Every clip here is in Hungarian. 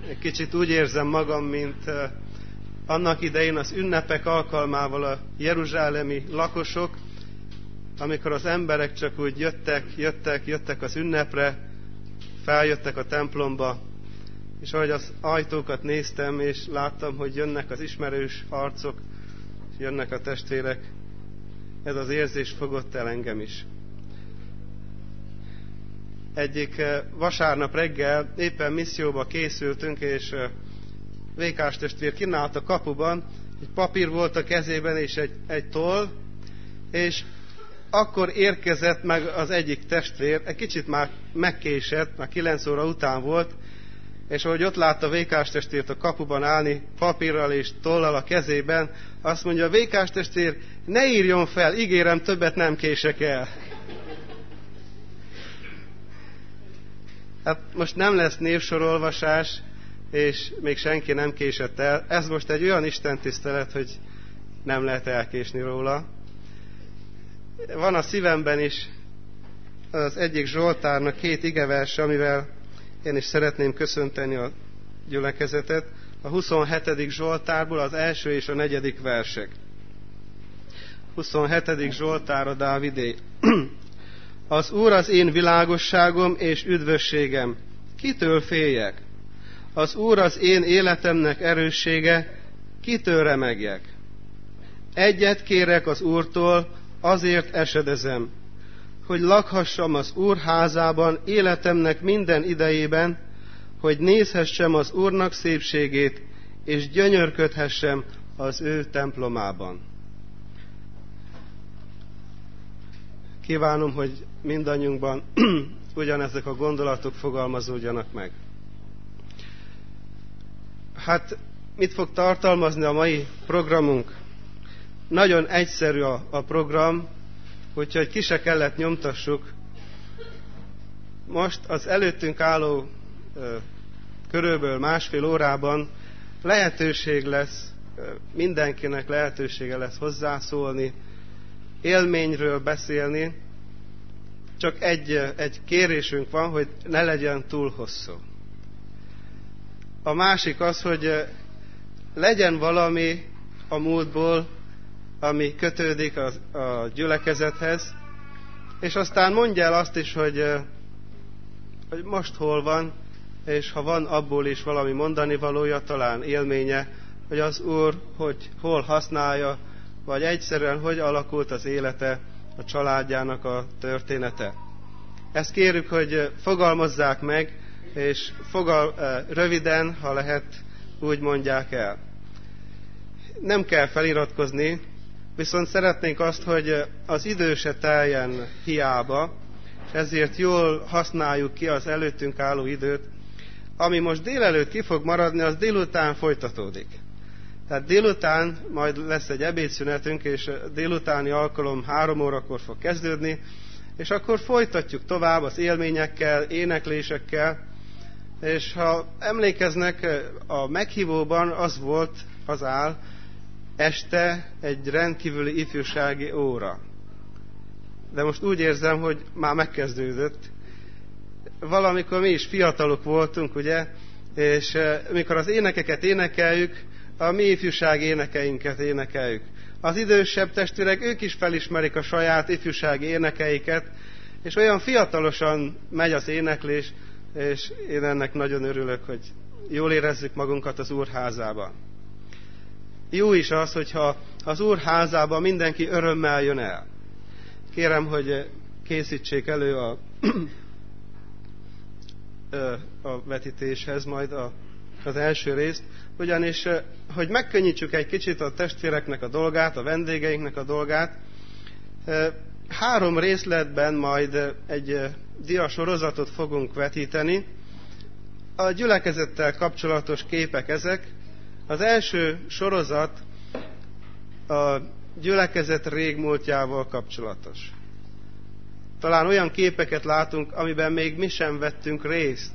Egy kicsit úgy érzem magam, mint annak idején az ünnepek alkalmával a jeruzsálemi lakosok, amikor az emberek csak úgy jöttek az ünnepre, feljöttek a templomba, és ahogy az ajtókat néztem, és láttam, hogy jönnek az ismerős arcok, és jönnek a testvérek, ez az érzés fogott el engem is. Egyik vasárnap reggel éppen misszióba készültünk, és Vékás testvér kinállt a kapuban, egy papír volt a kezében, és egy toll, és akkor érkezett meg az egyik testvér, egy kicsit már megkésett, már 9 óra után volt, és ahogy ott látta Vékás testvért a kapuban állni, papírral és tollal a kezében, azt mondja, Vékás testvér, ne írjon fel, ígérem, többet nem kések el. Hát most nem lesz névsorolvasás, és még senki nem késett el. Ez most egy olyan istentisztelet, hogy nem lehet elkésni róla. Van a szívemben is az egyik Zsoltárnak 2 igeverse, amivel én is szeretném köszönteni a gyülekezetet. A 27. Zsoltárból az 1. és a 4. versek. 27. Zsoltár a Dávidé. Az Úr az én világosságom és üdvösségem. Kitől féljek? Az Úr az én életemnek erőssége. Kitől remegjek? Egyet kérek az Úrtól, azért esedezem, hogy lakhassam az Úr házában életemnek minden idejében, hogy nézhessem az Úrnak szépségét, és gyönyörködhessem az ő templomában. Kívánom, hogy mindannyiunkban ugyanezek a gondolatok fogalmazódjanak meg. Hát, mit fog tartalmazni a mai programunk? Nagyon egyszerű a program, úgyhogy ki se kellett nyomtassuk. Most az előttünk álló körülbelül 1,5 órában lehetőség lesz, mindenkinek lehetősége lesz hozzászólni, élményről beszélni, csak egy kérésünk van, hogy ne legyen túl hosszú. A másik az, hogy legyen valami a múltból, ami kötődik a gyülekezethez, és aztán mondja el azt is, hogy most hol van, és ha van abból is valami mondani valója, talán élménye, hogy az Úr hogy hol használja, vagy egyszerűen hogy alakult az élete, a családjának a története. Ezt kérjük, hogy fogalmazzák meg, és röviden, ha lehet, úgy mondják el. Nem kell feliratkozni, viszont szeretnénk azt, hogy az idő se teljen hiába, és ezért jól használjuk ki az előttünk álló időt. Ami most délelőtt ki fog maradni, az délután folytatódik. Tehát délután majd lesz egy ebédszünetünk, és délutáni alkalom 3 órakor fog kezdődni, és akkor folytatjuk tovább az élményekkel, éneklésekkel, és ha emlékeznek, a meghívóban az áll, este egy rendkívüli ifjúsági óra. De most úgy érzem, hogy már megkezdődött. Valamikor mi is fiatalok voltunk, ugye, és mikor az énekeket énekeljük, a mi ifjúsági énekeinket énekeljük. Az idősebb testvérek, ők is felismerik a saját ifjúsági énekeiket, és olyan fiatalosan megy az éneklés, és én ennek nagyon örülök, hogy jól érezzük magunkat az Úr házában. Jó is az, hogyha az Úr házában mindenki örömmel jön el. Kérem, hogy készítsék elő a vetítéshez majd az első részt, ugyanis, hogy megkönnyítsük egy kicsit a testvéreknek a dolgát, a vendégeinknek a dolgát, 3 részletben majd egy diasorozatot fogunk vetíteni. A gyülekezettel kapcsolatos képek ezek. Az első sorozat a gyülekezet régmúltjával kapcsolatos. Talán olyan képeket látunk, amiben még mi sem vettünk részt.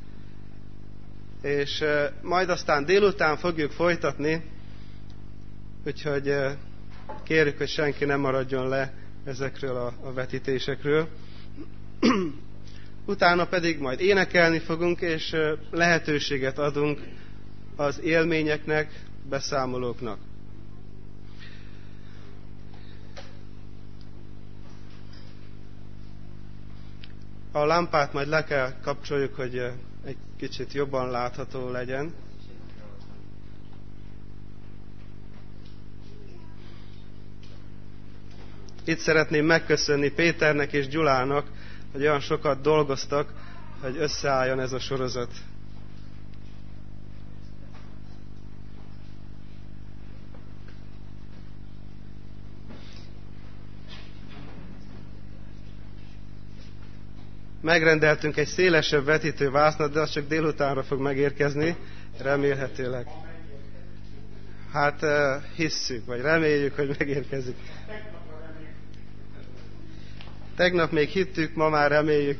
És majd aztán délután fogjuk folytatni, úgyhogy kérjük, hogy senki nem maradjon le ezekről a vetítésekről. utána pedig majd énekelni fogunk, és lehetőséget adunk az élményeknek, beszámolóknak. A lámpát majd le kell kapcsoljuk, hogy egy kicsit jobban látható legyen. Itt szeretném megköszönni Péternek és Gyulának, hogy olyan sokat dolgoztak, hogy összeálljon ez a sorozat. Megrendeltünk egy szélesebb vetítővásznat, de az csak délutánra fog megérkezni, remélhetőleg. Hát hisszük, vagy reméljük, hogy megérkezik. Tegnap még hittük, ma már reméljük.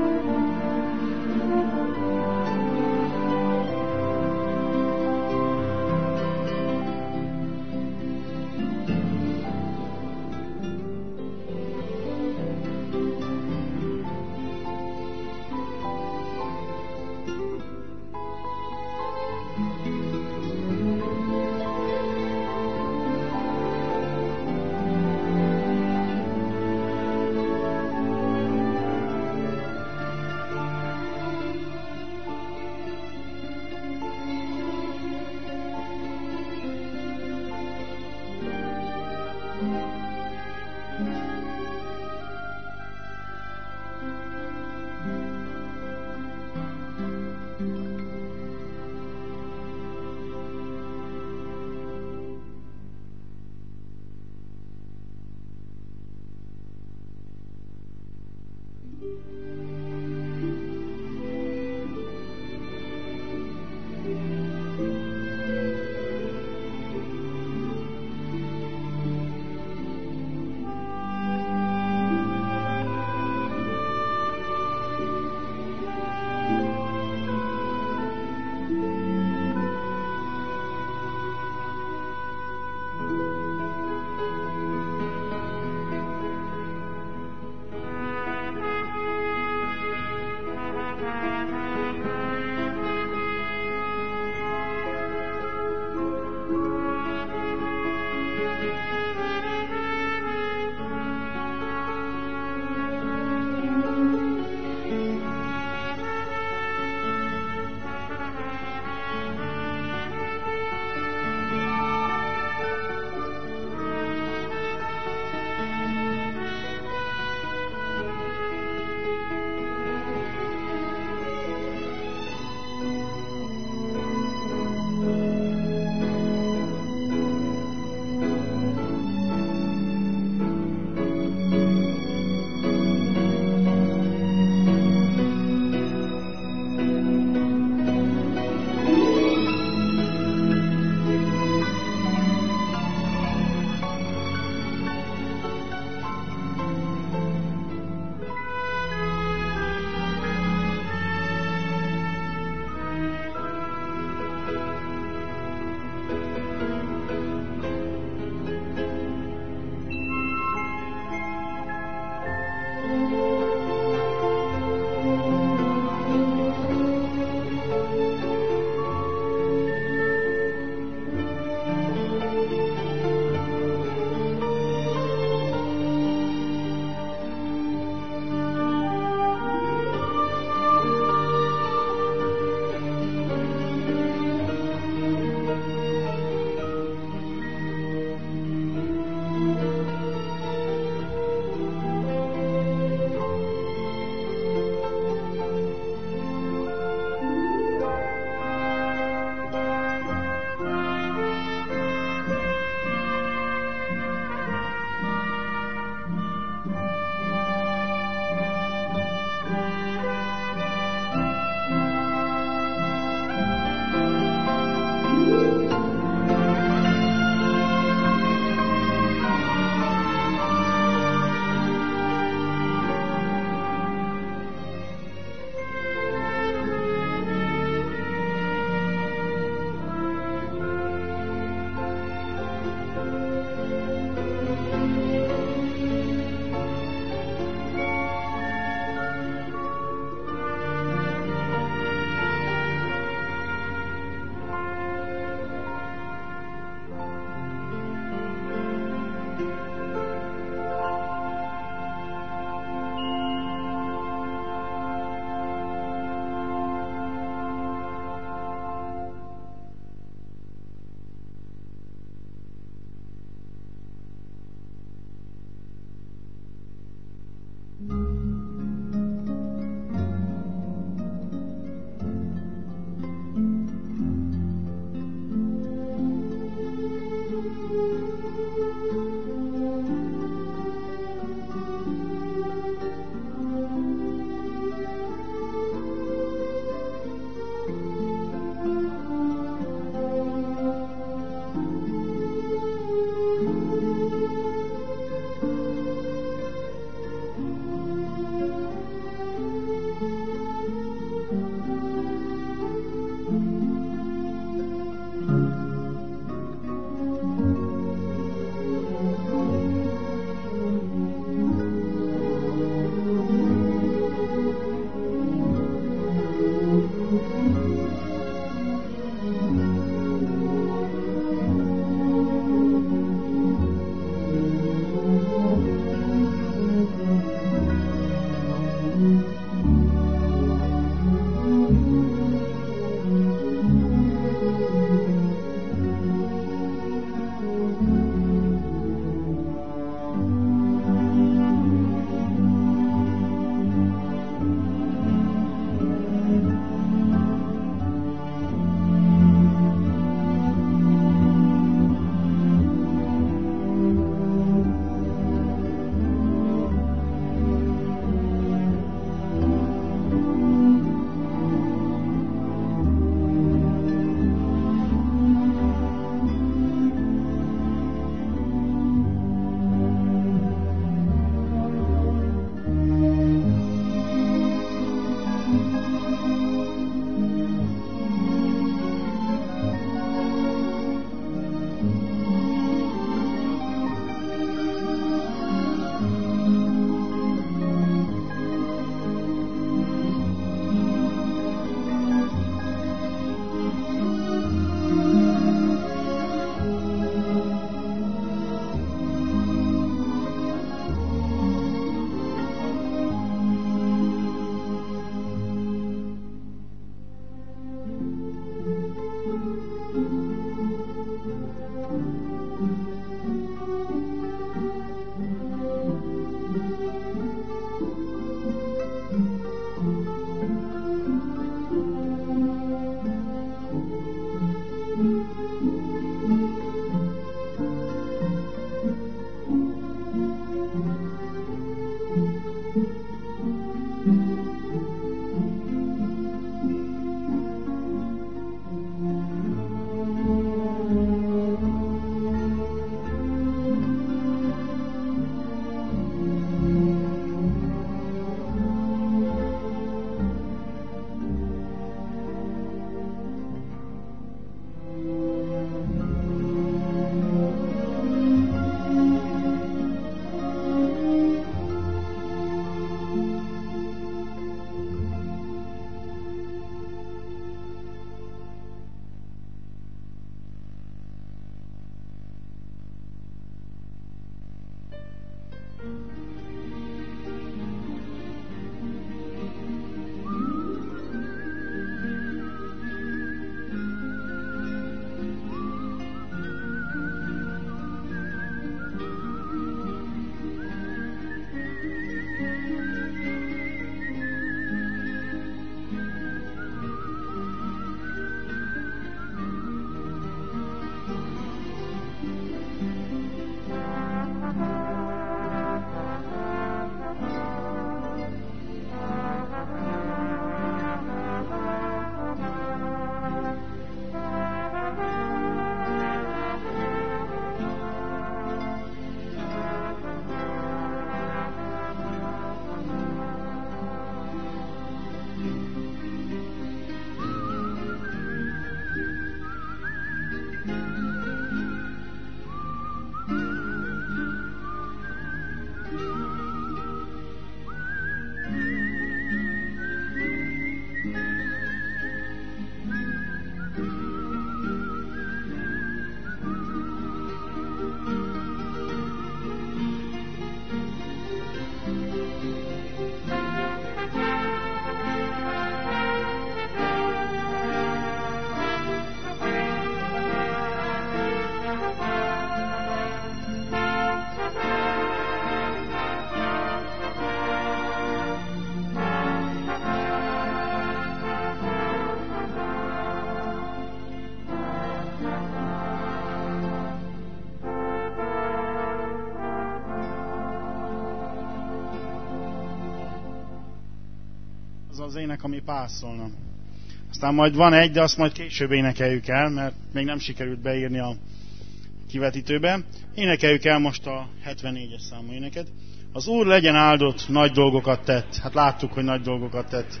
Az ének, ami pászolna. Aztán majd van egy, de azt majd később énekeljük el, mert még nem sikerült beírni a kivetítőbe. Énekeljük el most a 74-es számú éneket. Az Úr legyen áldott, nagy dolgokat tett. Hát láttuk, hogy nagy dolgokat tett.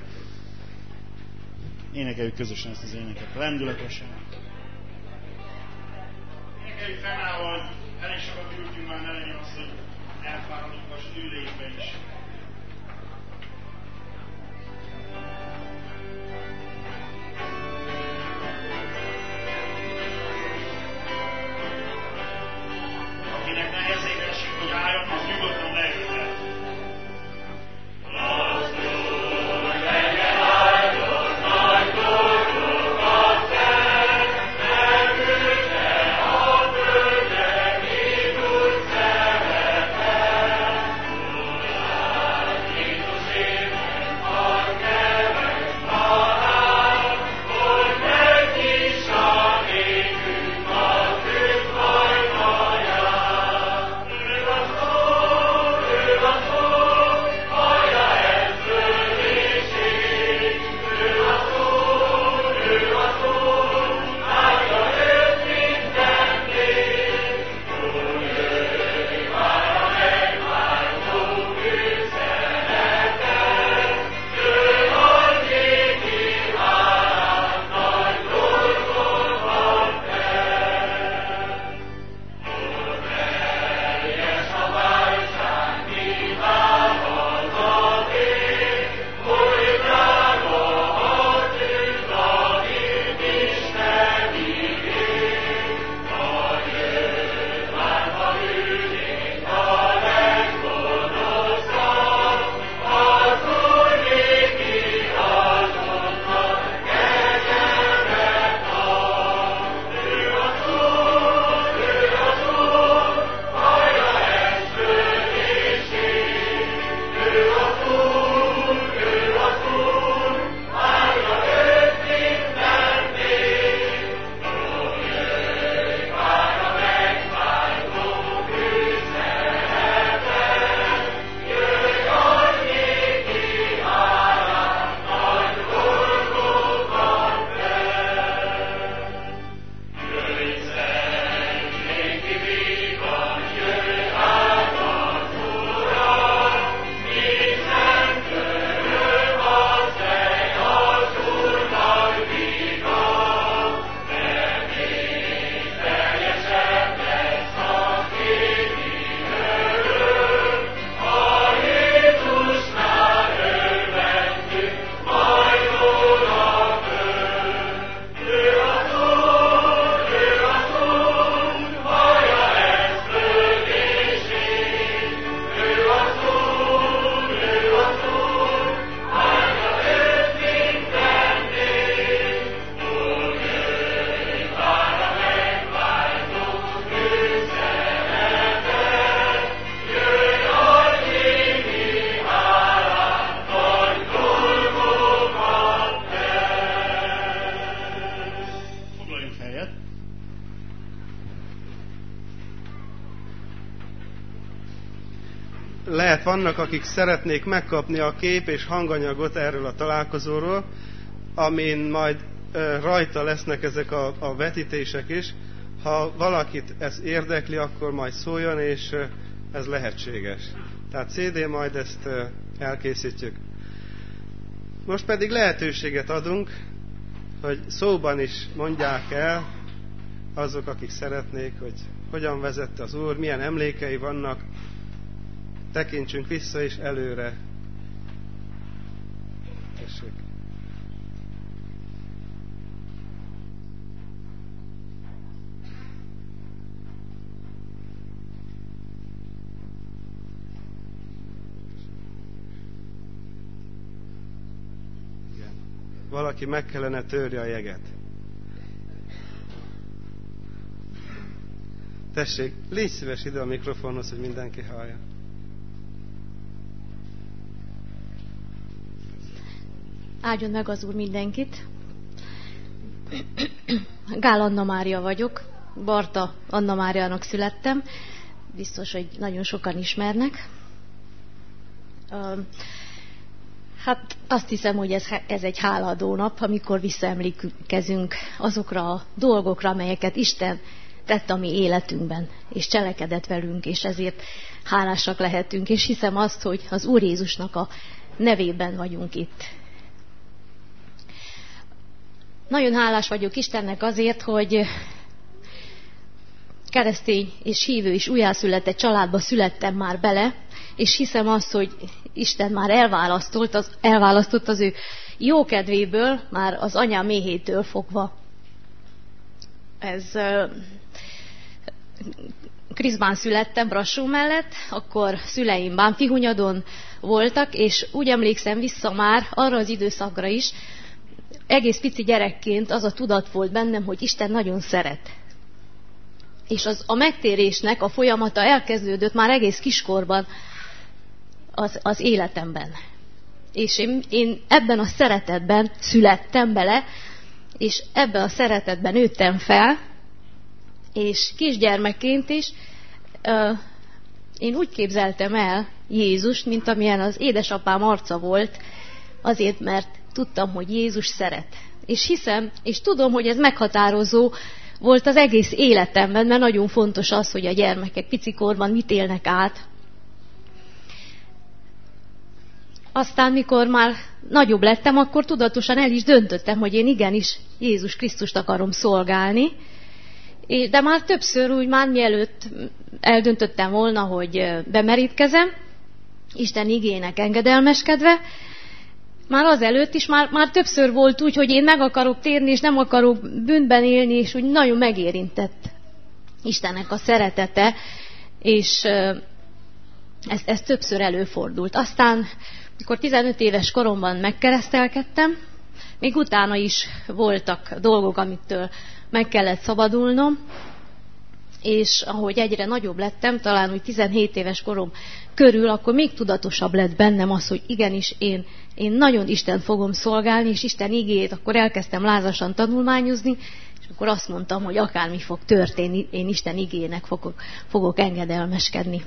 Énekeljük közösen ezt az éneket. Lendületesen. Énekeljük fennállva, hogy elég sokat ültünk már, ne legyen az, hogy elfáradunk a stülékbe is. Akinek nehezébe esik, hogy álljon, az nyugodtan leülhet. Amen. lehet vannak, akik szeretnék megkapni a kép és hanganyagot erről a találkozóról, amin majd rajta lesznek ezek a vetítések is. Ha valakit ez érdekli, akkor majd szóljon, és ez lehetséges. Tehát CD, majd ezt elkészítjük. Most pedig lehetőséget adunk, hogy szóban is mondják el azok, akik szeretnék, hogy hogyan vezette az Úr, milyen emlékei vannak. Tekintsünk vissza és előre. Tessék. Igen. Valaki meg kellene törje a jeget. Tessék, légy szíves ide a mikrofonhoz, hogy mindenki hallja. Áldjon meg az Úr mindenkit. Gál Anna Mária vagyok. Barta Anna Máriának születtem. Biztos, hogy nagyon sokan ismernek. Hát azt hiszem, hogy ez egy hálaadó nap, amikor visszaemlékezünk azokra a dolgokra, amelyeket Isten tett a mi életünkben, és cselekedett velünk, és ezért hálásak lehetünk, és hiszem azt, hogy az Úr Jézusnak a nevében vagyunk itt. Nagyon hálás vagyok Istennek azért, hogy keresztény és hívő és újjászületett családba születtem már bele, és hiszem azt, hogy Isten már elválasztott az ő jókedvéből, már az anyám méhétől fogva. Ez Krisztán születtem Brassó mellett, akkor szüleim Bánfihunyadon voltak, és úgy emlékszem vissza már arra az időszakra is, egész pici gyerekként az a tudat volt bennem, hogy Isten nagyon szeret. És a megtérésnek a folyamata elkezdődött már egész kiskorban az életemben. És én ebben a szeretetben születtem bele, és ebben a szeretetben nőttem fel, és kisgyermekként is én úgy képzeltem el Jézust, mint amilyen az édesapám arca volt, azért, mert tudtam, hogy Jézus szeret. És hiszem, és tudom, hogy ez meghatározó volt az egész életemben, mert nagyon fontos az, hogy a gyermekek picikorban mit élnek át. Aztán, mikor már nagyobb lettem, akkor tudatosan el is döntöttem, hogy én igenis Jézus Krisztust akarom szolgálni. De már többször úgy már mielőtt eldöntöttem volna, hogy bemerítkezem, Isten igének engedelmeskedve, már azelőtt is már többször volt úgy, hogy én meg akarok térni, és nem akarok bűnben élni, és úgy nagyon megérintett Istennek a szeretete, és ez többször előfordult. Aztán, mikor 15 éves koromban megkeresztelkedtem, még utána is voltak dolgok, amitől meg kellett szabadulnom, és ahogy egyre nagyobb lettem, talán úgy 17 éves korom körül, akkor még tudatosabb lett bennem az, hogy igenis én nagyon Istent fogom szolgálni, és Isten igéjét, akkor elkezdtem lázasan tanulmányozni, és akkor azt mondtam, hogy akármi fog történni, én Isten igéjének fogok engedelmeskedni.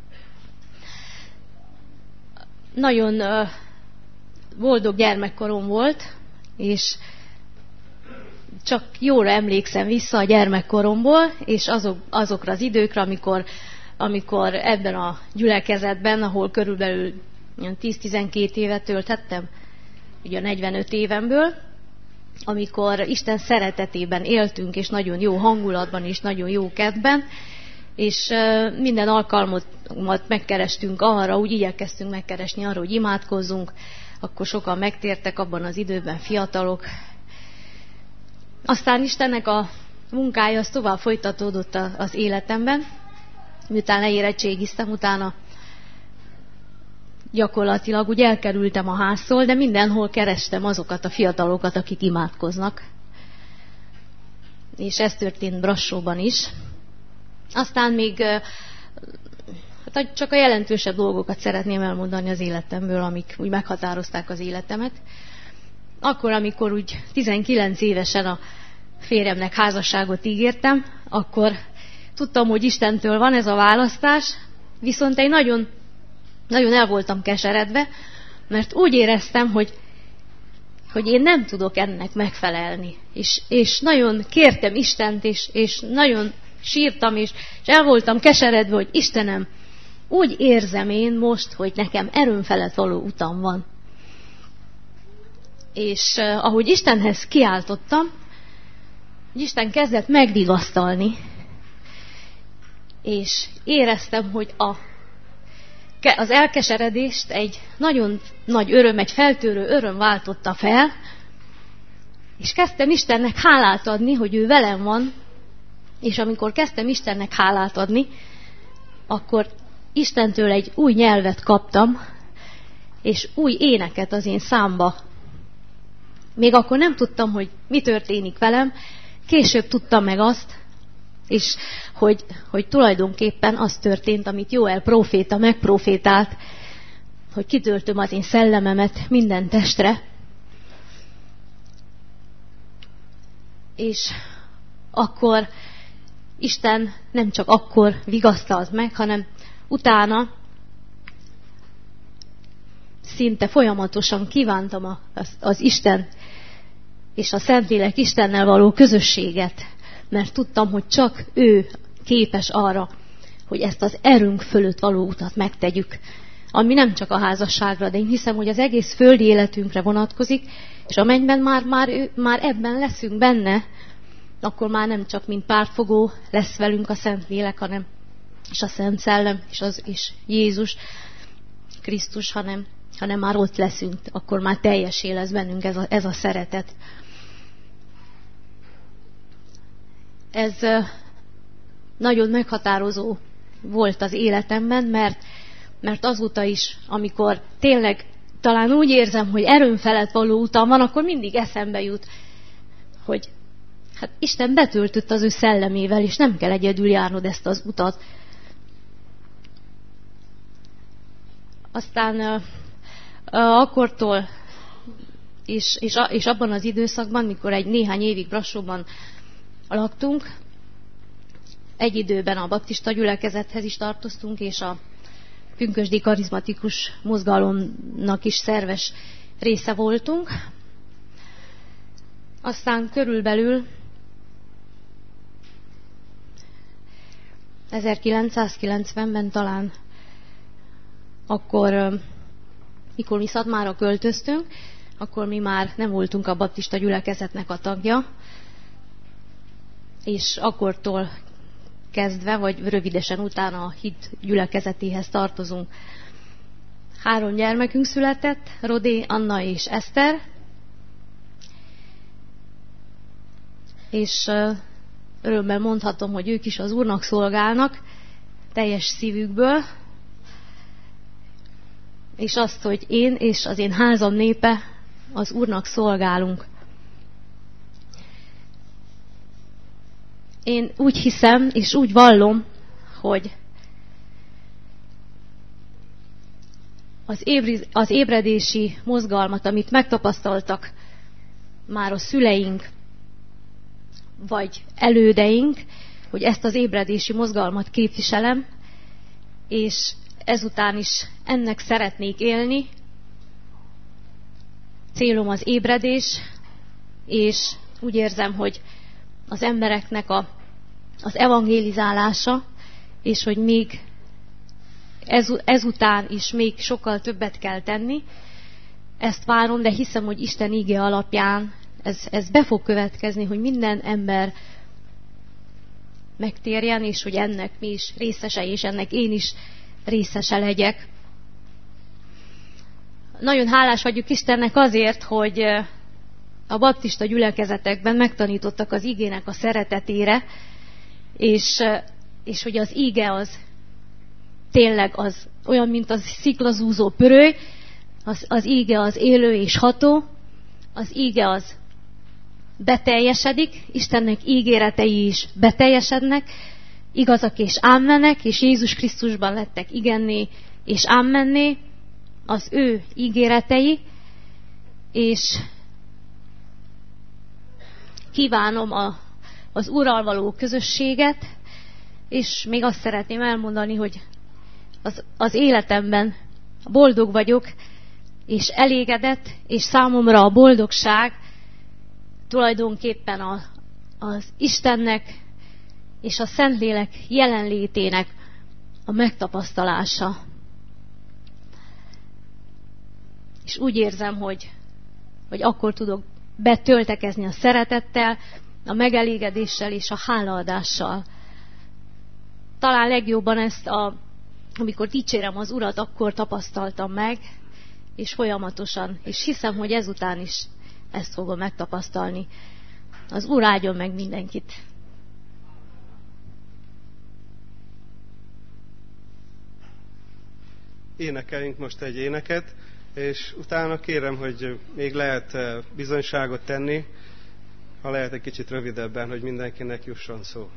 Nagyon boldog gyermekkorom volt, és csak jóra emlékszem vissza a gyermekkoromból, és azokra az időkre, amikor ebben a gyülekezetben, ahol körülbelül 10-12 évet tölthettem, ugye a 45 évemből, amikor Isten szeretetében éltünk, és nagyon jó hangulatban, és nagyon jó kedvben, és minden alkalmat megkerestünk arra, úgy igyekeztünk megkeresni arra, hogy imádkozzunk, akkor sokan megtértek abban az időben, fiatalok. Aztán Istennek a munkája az tovább folytatódott az életemben, miután leérettségiztem, utána gyakorlatilag úgy elkerültem a háztól, de mindenhol kerestem azokat a fiatalokat, akik imádkoznak. És ez történt Brassóban is. Aztán még csak a jelentősebb dolgokat szeretném elmondani az életemből, amik úgy meghatározták az életemet. Akkor, amikor úgy 19 évesen a férjemnek házasságot ígértem, akkor tudtam, hogy Istentől van ez a választás, viszont egy nagyon nagyon el voltam keseredve, mert úgy éreztem, hogy én nem tudok ennek megfelelni. És nagyon kértem Istent, és nagyon sírtam, és el voltam keseredve, hogy Istenem, úgy érzem én most, hogy nekem erőm felett való utam van. És ahogy Istenhez kiáltottam, Isten kezdett megvigasztalni, és éreztem, hogy az elkeseredést egy nagyon nagy öröm, egy feltörő öröm váltotta fel, és kezdtem Istennek hálát adni, hogy ő velem van, és amikor kezdtem Istennek hálát adni, akkor Istentől egy új nyelvet kaptam, és új éneket az én számba. Még akkor nem tudtam, hogy mi történik velem, később tudtam meg azt, és hogy tulajdonképpen az történt, amit Jóel próféta megprofétált, hogy kitöltöm az én szellememet minden testre. És akkor Isten nem csak akkor vigasztalt meg, hanem utána szinte folyamatosan kívántam az Isten és a Szentlélek Istennel való közösséget, mert tudtam, hogy csak ő képes arra, hogy ezt az erőnk fölött való utat megtegyük, ami nem csak a házasságra, de én hiszem, hogy az egész földi életünkre vonatkozik, és a mennyben már ebben leszünk benne, akkor már nem csak mint pártfogó lesz velünk a Szentlélek, hanem és a Szent Szellem, és Jézus Krisztus, hanem már ott leszünk, akkor már teljesé lesz bennünk ez a szeretet. Ez nagyon meghatározó volt az életemben, mert azóta is, amikor tényleg talán úgy érzem, hogy erőm felett való utam van, akkor mindig eszembe jut, hogy hát Isten betöltött az ő szellemével, és nem kell egyedül járnod ezt az utat. Aztán akkortól és abban az időszakban, mikor néhány évig Brassóban laktunk, egy időben a baptista gyülekezethez is tartoztunk, és a pünkösdi karizmatikus mozgalomnak is szerves része voltunk. Aztán körülbelül 1990-ben talán akkor, mikor mi Szatmárra költöztünk, akkor mi már nem voltunk a baptista gyülekezetnek a tagja, és akkortól kezdve, vagy rövidesen utána a hit gyülekezetéhez tartozunk. 3 gyermekünk született, Rodé, Anna és Eszter, és örömmel mondhatom, hogy ők is az Úrnak szolgálnak, teljes szívükből, és azt, hogy én és az én házam népe az Úrnak szolgálunk. Én úgy hiszem, és úgy vallom, hogy az ébredési mozgalmat, amit megtapasztaltak már a szüleink, vagy elődeink, hogy ezt az ébredési mozgalmat képviselem, és ezután is ennek szeretnék élni. Célom az ébredés, és úgy érzem, hogy az embereknek az evangélizálása, és hogy még ezután is még sokkal többet kell tenni. Ezt várom, de hiszem, hogy Isten íge alapján ez be fog következni, hogy minden ember megtérjen, és hogy ennek mi is részesei, és ennek én is részese legyek. Nagyon hálás vagyok Istennek azért, hogy a baptista gyülekezetekben megtanítottak az igének a szeretetére, és hogy az íge az tényleg az olyan, mint az sziklaszúzó pöröly, az íge az élő és ható, az íge az beteljesedik, Istennek ígéretei is beteljesednek, igazak és ámmenek, és Jézus Krisztusban lettek igenné és ámmenné, az ő ígéretei, és kívánom az Úrral való közösséget, és még azt szeretném elmondani, hogy az életemben boldog vagyok, és elégedett, és számomra a boldogság tulajdonképpen az Istennek és a Szentlélek jelenlétének a megtapasztalása. És úgy érzem, hogy akkor tudok betöltekezni a szeretettel, a megelégedéssel és a hálaadással. Talán legjobban ezt, amikor dicsérem az Urat, akkor tapasztaltam meg, és folyamatosan, és hiszem, hogy ezután is ezt fogom megtapasztalni. Az Úr áldjon meg mindenkit! Énekeljünk most egy éneket, és utána kérem, hogy még lehet bizonyságot tenni, ha lehet egy kicsit rövidebben, hogy mindenkinek jusson szó.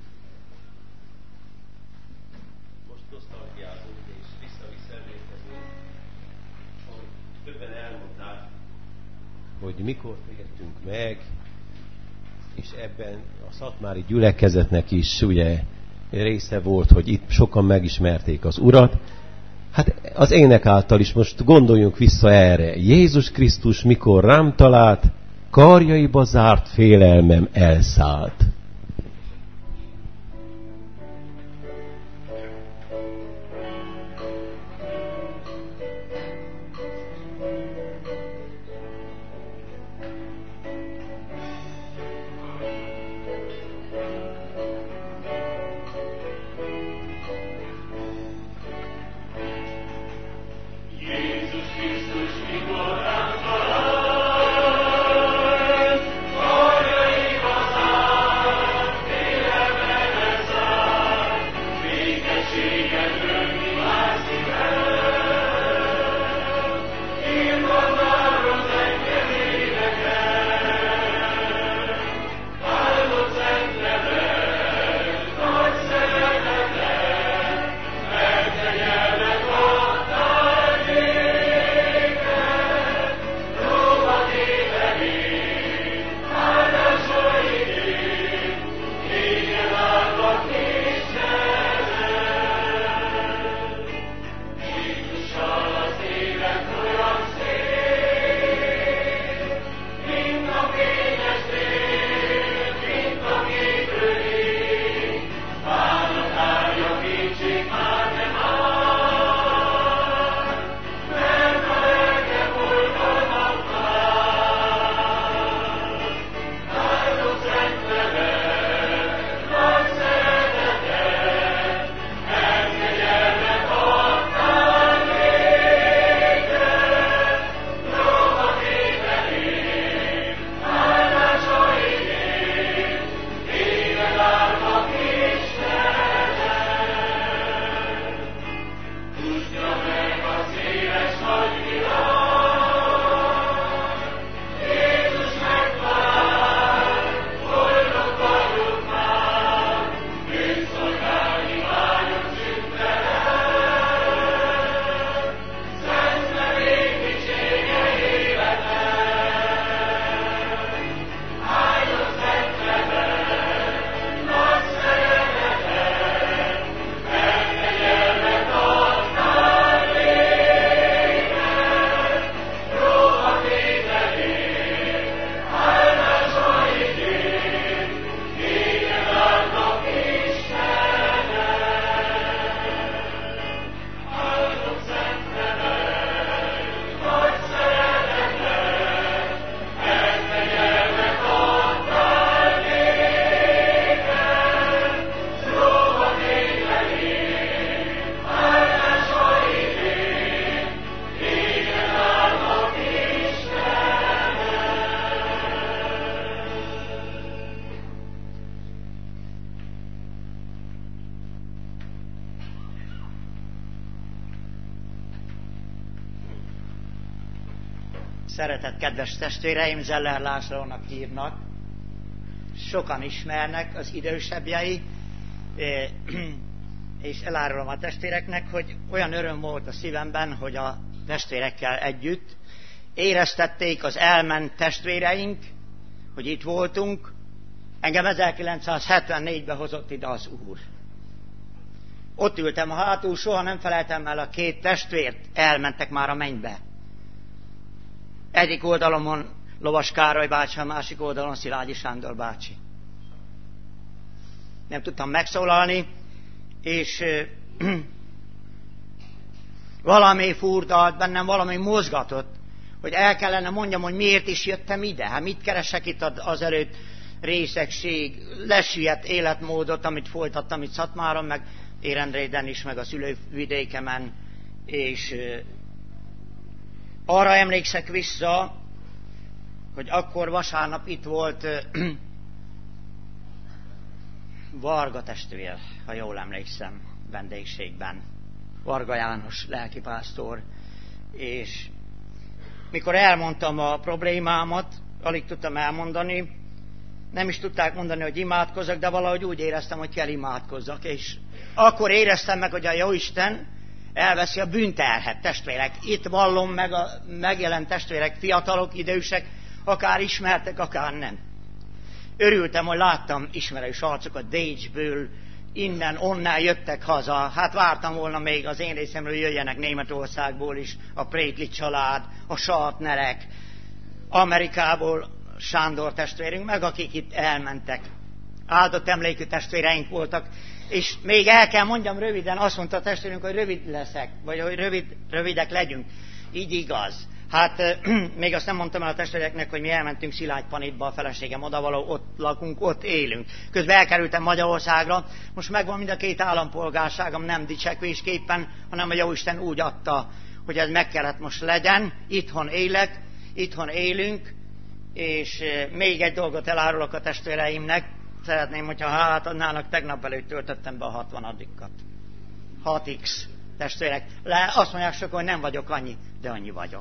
Most nosztalgiázunk és visszaemlékezünk, ahogy többen elmondták, hogy mikor tértünk meg, és ebben a szatmári gyülekezetnek is ugye része volt, hogy itt sokan megismerték az Urat. Hát az ének által is most gondoljunk vissza erre. Jézus Krisztus mikor rám talált, karjaiba zárt félelmem elszállt. Szeretett kedves testvéreim, Zeller Lászlónak hívnak. Sokan ismernek az idősebbjei, és elárulom a testvéreknek, hogy olyan öröm volt a szívemben, hogy a testvérekkel együtt éreztették az elment testvéreink, hogy itt voltunk. Engem 1974-ben hozott ide az Úr. Ott ültem a hátul, soha nem felejtem el, a két testvért elmentek már a mennybe. Egyik oldalon Lovas Károly bácsi, a másik oldalon Szilágyi Sándor bácsi. Nem tudtam megszólalni, és valami furdalt bennem, valami mozgatott, hogy el kellene mondjam, hogy miért is jöttem ide. Hát mit keresek itt azelőtt? Részegség, lesüllyedt életmódot, amit folytattam itt Szatmáron, meg Érendréden is, meg a szülővidékemen, és arra emlékszek vissza, hogy akkor vasárnap itt volt Varga testvér, ha jól emlékszem, vendégségben. Varga János lelkipásztor, és mikor elmondtam a problémámat, alig tudtam elmondani, nem is tudták mondani, hogy imádkozzak, de valahogy úgy éreztem, hogy kell imádkozzak, és akkor éreztem meg, hogy a Jóisten elveszi a bűnterhet, testvérek. Itt vallom meg a megjelent testvérek, fiatalok, idősek, akár ismertek, akár nem. Örültem, hogy láttam ismerős arcokat Décsből, innen, onnan jöttek haza. Hát vártam volna még az én részemről jöjjenek Németországból is, a Prétli család, a Sartnerek, Amerikából Sándor testvérünk, meg akik itt elmentek. Áldott emlékű testvéreink voltak, és még el kell mondjam röviden, azt mondta a testvérünk, hogy rövid leszek, vagy hogy rövidek legyünk. Így igaz. Hát még azt nem mondtam el a testvéreknek, hogy mi elmentünk Szilágypanitba, a feleségem odavaló, ott lakunk, ott élünk. Közben elkerültem Magyarországra, most megvan mind a két állampolgárságom, nem dicsekvésképpen, hanem a Jóisten úgy adta, hogy ez meg kellett most legyen. Itthon élek, itthon élünk, és még egy dolgot elárulok a testvéreimnek. Szeretném, hogyha hálát adnának, tegnap előtt töltöttem be a 60-at. 6x testvérek. Azt mondják sokan, hogy nem vagyok annyi, de annyi vagyok.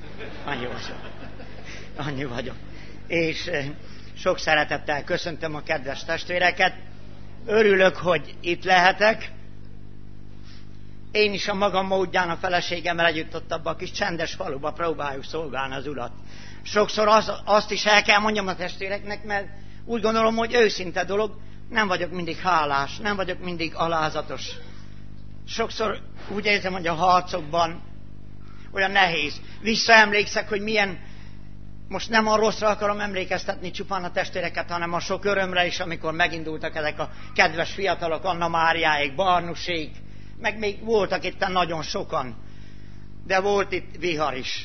Annyi vagyok. És sok szeretettel köszöntöm a kedves testvéreket. Örülök, hogy itt lehetek. Én is a magam módján a feleségemmel együtt ott abban a kis csendes faluba próbáljuk szolgálni az Urat. Sokszor azt is el kell mondjam a testvéreknek, mert úgy gondolom, hogy őszinte dolog, nem vagyok mindig hálás, nem vagyok mindig alázatos. Sokszor úgy érzem, hogy a harcokban olyan nehéz. Visszaemlékszek, hogy milyen, most nem a rosszra akarom emlékeztetni csupán a testvéreket, hanem a sok örömre is, amikor megindultak ezek a kedves fiatalok, Anna Máriáék, Barnusék, meg még voltak itt nagyon sokan, de volt itt vihar is.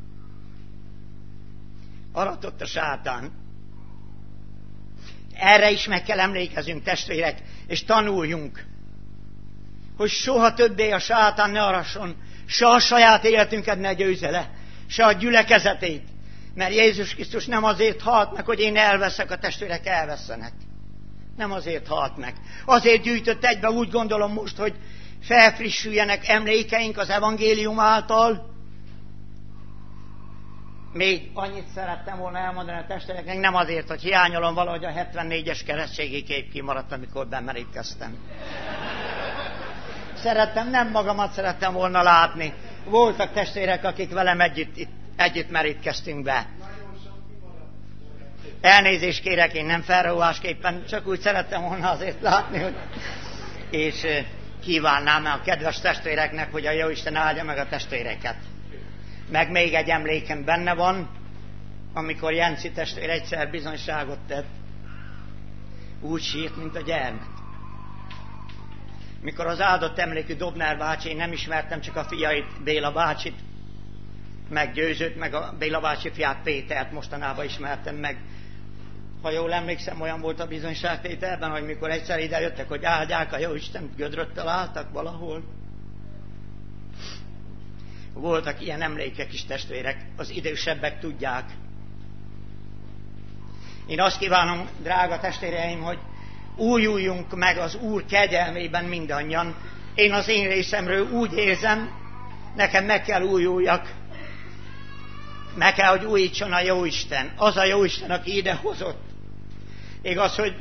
Aratott a sátán. Erre is meg kell emlékezünk, testvérek, és tanuljunk, hogy soha többé a sátán ne arasson, se a saját életünket ne győzze le, se a gyülekezetét, mert Jézus Krisztus nem azért halt meg, hogy én elveszek, a testvérek elvesztenek. Nem azért halt meg. Azért gyűjtött egybe, úgy gondolom most, hogy felfrissüljenek emlékeink az evangélium által. Még annyit szerettem volna elmondani a testvéreknek, nem azért, hogy hiányolom, valahogy a 74-es keresztségi kép kimaradt, amikor bemerítkeztem. Nem magamat szerettem volna látni. Voltak testvérek, akik velem együtt merítkeztünk be. Elnézést kérek, én nem felróvásképpen, csak úgy szerettem volna azért látni, hogy... És kívánnám a kedves testvéreknek, hogy a Jóisten áldja meg a testvéreket. Meg még egy emlékem benne van, amikor Jenci testvér egyszer bizonyságot tett, úgy sírt, mint a gyermek. Mikor az áldott emlékű Dobner bácsi, én nem ismertem csak a fiait, Béla bácsit, meggyőzőt, meg a Béla bácsi fiát Pétert mostanában ismertem meg. Ha jól emlékszem, olyan volt a bizonyságtételben, hogy mikor egyszer ide jöttek, hogy áldják a Jóisten, gödröt találtak valahol. Voltak ilyen emlékek is, testvérek, az idősebbek tudják. Én azt kívánom, drága testvéreim, hogy újuljunk meg az Úr kegyelmében mindannyian. Én az én részemről úgy érzem, nekem meg kell újuljak. Meg kell, hogy újítson a Jóisten. Az a Jóisten, aki ide hozott. Igaz, hogy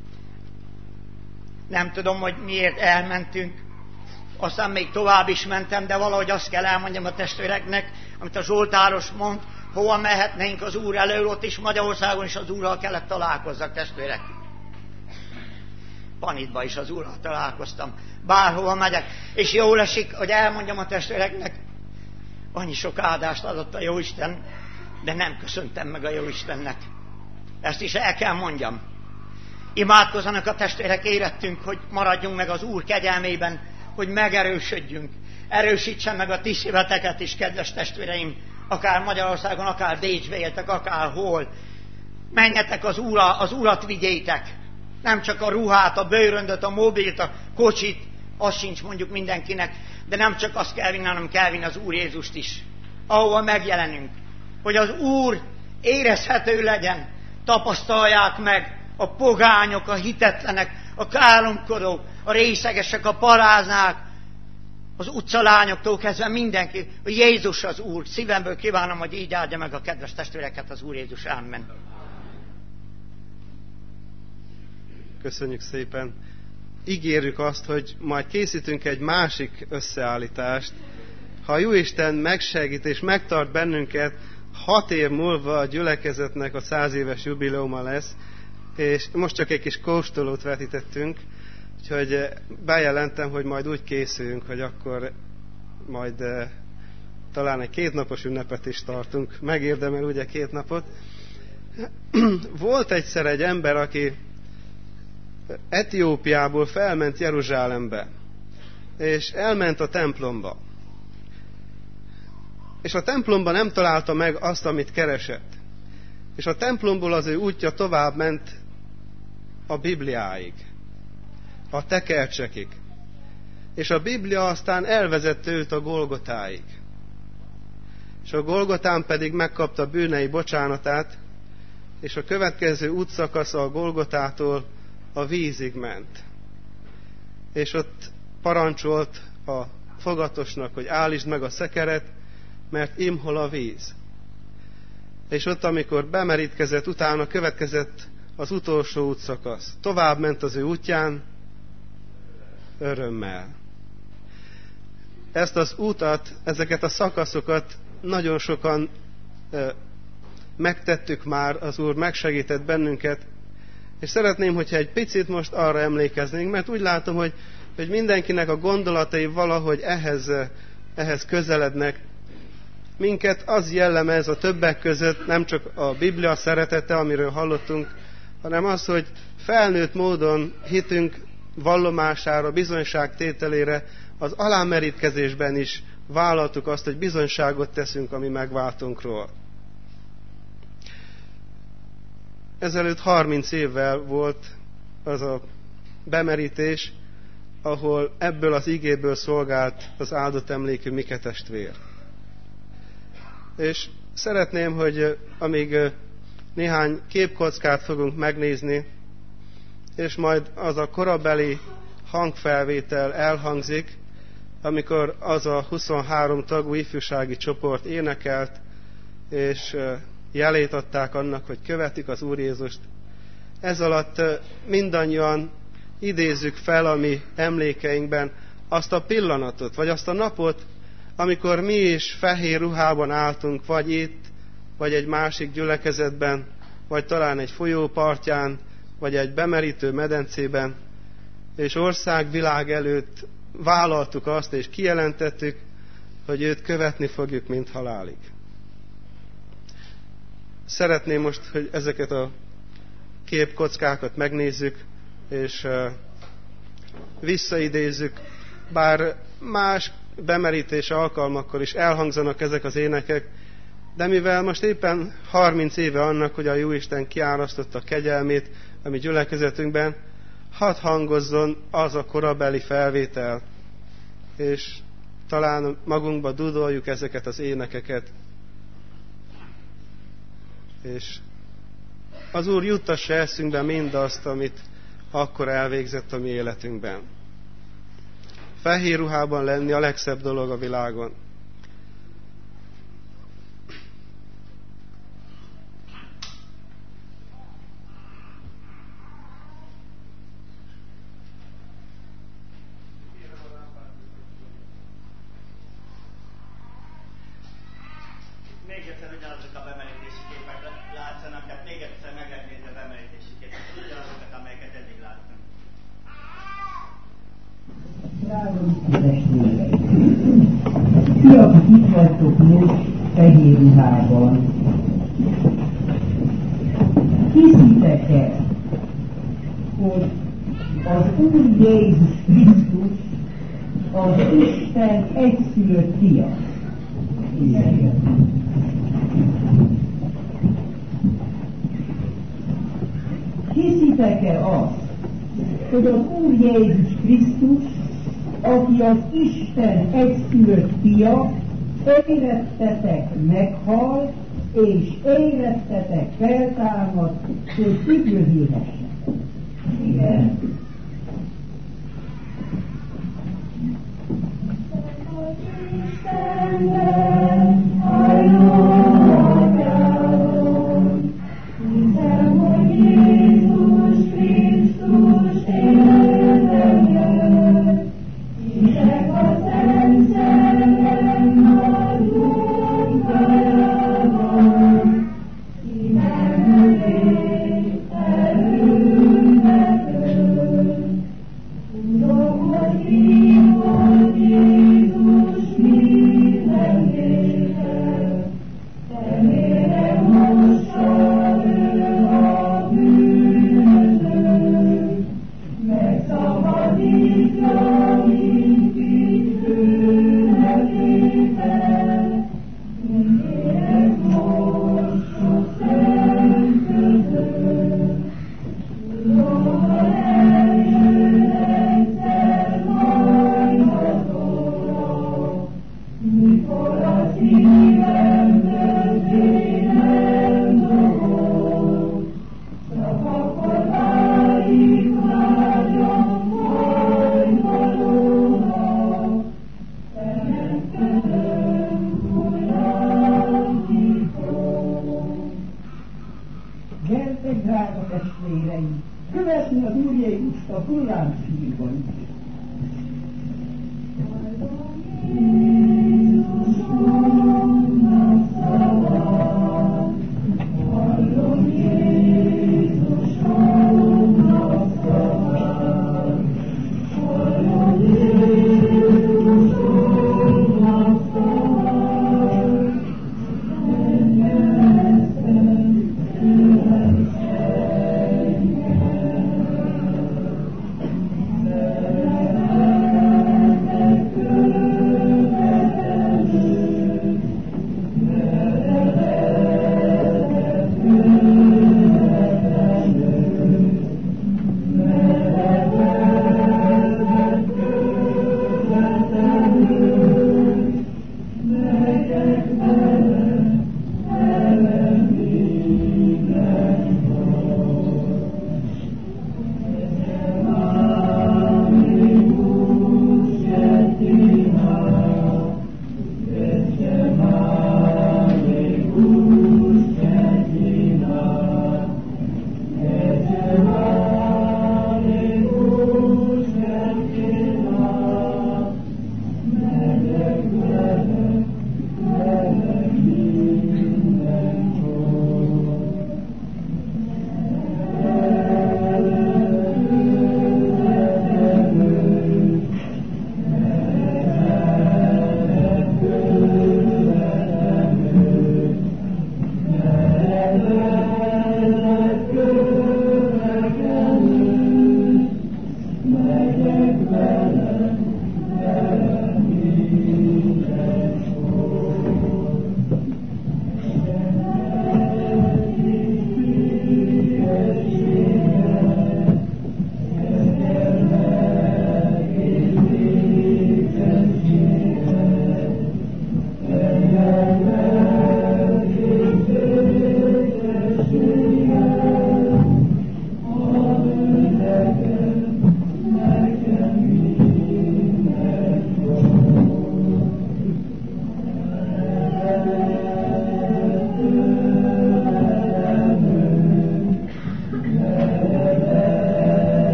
nem tudom, hogy miért elmentünk. Aztán még tovább is mentem, de valahogy azt kell elmondjam a testvéreknek, amit a Zsoltáros mond, hova mehetnénk az Úr elől, ott is Magyarországon is az Úrral kellett találkozzak, testvérek. Panitba is az Úrral találkoztam. Bárhova megyek, és jól esik, hogy elmondjam a testvéreknek, annyi sok áldást adott a Jóisten, de nem köszöntem meg a Jóistennek. Ezt is el kell mondjam. Imádkozzanak a testvérek, érettünk, hogy maradjunk meg az Úr kegyelmében, hogy megerősödjünk. Erősítsen meg a ti szíveteket is, kedves testvéreim, akár Magyarországon, akár Bécsbe éltek, akár hol. Menjetek az Urat vigyétek. Nem csak a ruhát, a bőröndöt, a mobilt, a kocsit, az sincs mondjuk mindenkinek, de nem csak azt kell vinni, hanem kell vinni az Úr Jézust is. Ahova megjelenünk. Hogy az Úr érezhető legyen, tapasztalják meg a pogányok, a hitetlenek, a káromkodók, a részegesek, a paráznák, az utcalányoktól kezdve mindenki, hogy Jézus az Úr. Szívemből kívánom, hogy így áldja meg a kedves testvéreket az Úr Jézus. Amen. Köszönjük szépen. Ígérjük azt, hogy majd készítünk egy másik összeállítást. Ha a Jóisten megsegít és megtart bennünket, 6 év múlva a gyülekezetnek a 100 éves jubileuma lesz, és most csak egy kis kóstolót vetítettünk, úgyhogy bejelentem, hogy majd úgy készülünk, hogy akkor majd talán egy 2 napos ünnepet is tartunk. Megérdemel ugye 2 napot. Volt egyszer egy ember, aki Etiópiából felment Jeruzsálembe, és elment a templomba. És a templomban nem találta meg azt, amit keresett. És a templomból az ő útja tovább ment a Bibliáig, a tekercsekig. És a Biblia aztán elvezette őt a Golgotáig. És a Golgotán pedig megkapta bűnei bocsánatát, és a következő útszakasza a Golgotától a vízig ment. És ott parancsolt a fogatosnak, hogy állítsd meg a szekeret, mert imhol a víz. És ott, amikor bemerítkezett, utána következett az utolsó útszakasz. Tovább ment az ő útján, örömmel. Ezt az utat, ezeket a szakaszokat nagyon sokan megtettük már, az Úr megsegített bennünket, és szeretném, hogyha egy picit most arra emlékeznénk, mert úgy látom, hogy mindenkinek a gondolatai valahogy ehhez közelednek. Minket az jellemez a többek között, nem csak a Biblia szeretete, amiről hallottunk, hanem az, hogy felnőtt módon hitünk vallomására, bizonyságtételére, az alámerítkezésben is vállaltuk azt, hogy bizonyságot teszünk a mi megváltunkról. Ezelőtt 30 évvel volt az a bemerítés, ahol ebből az igéből szolgált az áldott emlékű Mike testvér. És szeretném, hogy amíg néhány képkockát fogunk megnézni, és majd az a korabeli hangfelvétel elhangzik, amikor az a 23 tagú ifjúsági csoport énekelt, és jelét adták annak, hogy követik az Úr Jézust. Ez alatt mindannyian idézzük fel a mi emlékeinkben azt a pillanatot, vagy azt a napot, amikor mi is fehér ruhában álltunk, vagy itt, vagy egy másik gyülekezetben, vagy talán egy folyó partján, vagy egy bemerítő medencében, és országvilág előtt vállaltuk azt, és kijelentettük, hogy őt követni fogjuk, mint halálig. Szeretném most, hogy ezeket a képkockákat megnézzük, és visszaidézzük, bár más bemerítés alkalmakkor is elhangzanak ezek az énekek, de mivel most éppen 30 éve annak, hogy a Jóisten kiárasztotta a kegyelmét a mi gyülekezetünkben, hadd hangozzon az a korabeli felvétel, és talán magunkba dudoljuk ezeket az énekeket, és az Úr juttassa eszünkbe mindazt, amit akkor elvégzett a mi életünkben. Fehér ruhában lenni a legszebb dolog a világon. Még egyszer ugyanazok a bemerítési képek látszanak, tehát még egyszer meg lehet nézni a bemerítési képeket, ugyanazokat, amelyeket eddig láttunk. Ti, akik itt vagytok most fehér ruhában, hiszitek-e, hogy az Úr Jézus Krisztus az Isten egyszülött fia? Igen. Hiszitek-e azt, hogy az Úr Jézus Krisztus, aki az Isten egyszülött fia, érettetek meghal, és érettetek feltámad, hogy üdvözülhessetek? Igen.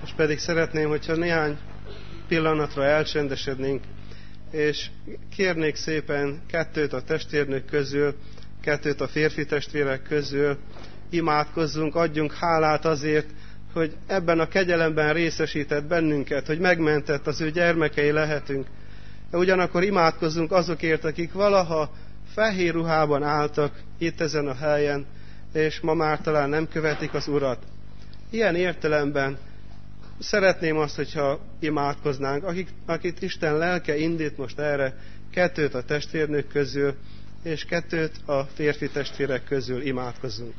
Most pedig szeretném, hogyha néhány pillanatra elcsendesednénk, és kérnék szépen 2 a testvérnök közül, 2 a férfi testvérek közül, imádkozzunk, adjunk hálát azért, hogy ebben a kegyelemben részesített bennünket, hogy megmentett, az ő gyermekei lehetünk. De ugyanakkor imádkozzunk azokért, akik valaha fehér ruhában álltak itt ezen a helyen, és ma már talán nem követik az Urat. Ilyen értelemben szeretném azt, hogyha imádkoznánk, akit Isten lelke indít most erre, 2 a testvérnők közül, és 2 a férfi testvérek közül imádkozzunk.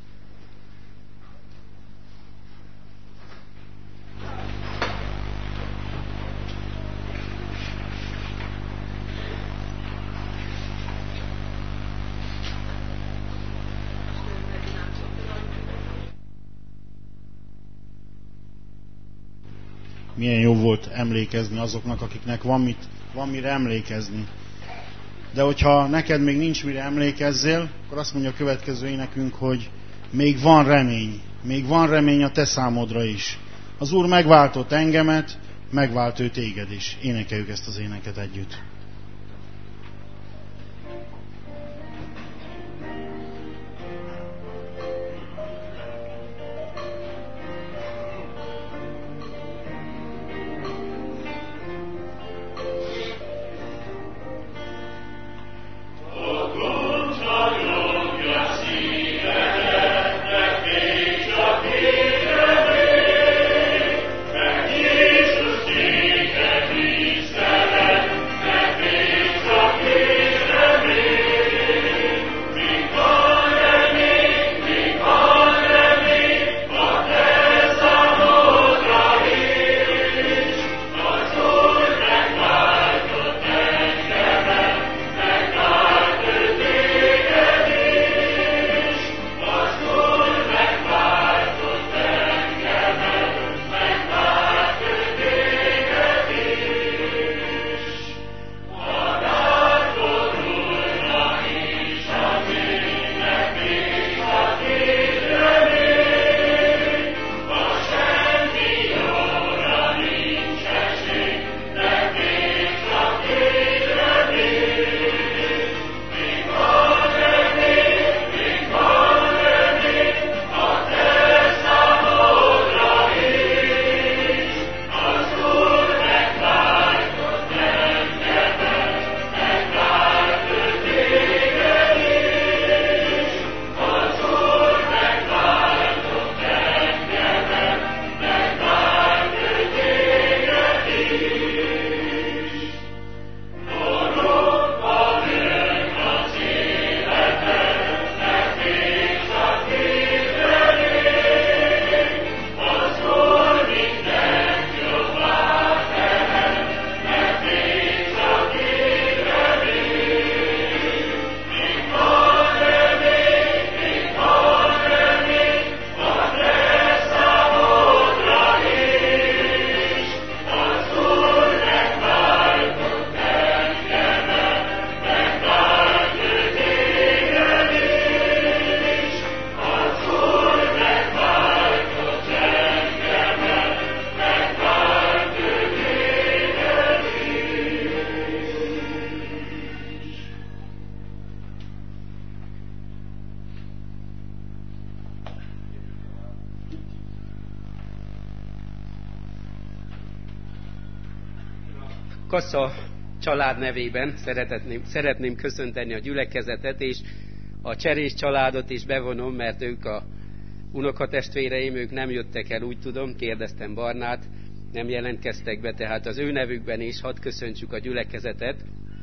Milyen jó volt emlékezni azoknak, akiknek van mire emlékezni. De hogyha neked még nincs mire emlékezzél, akkor azt mondja a következő énekünk, hogy még van remény a te számodra is. Az Úr megváltott engemet, megvált ő téged is. Énekeljük ezt az éneket együtt. Kassa család nevében szeretném köszönteni a gyülekezetet, és a Cserés családot is bevonom, mert ők a unokatestvéreim, ők nem jöttek el, úgy tudom, kérdeztem Barnát, nem jelentkeztek be, tehát az ő nevükben is hadd köszöntsük a gyülekezetet.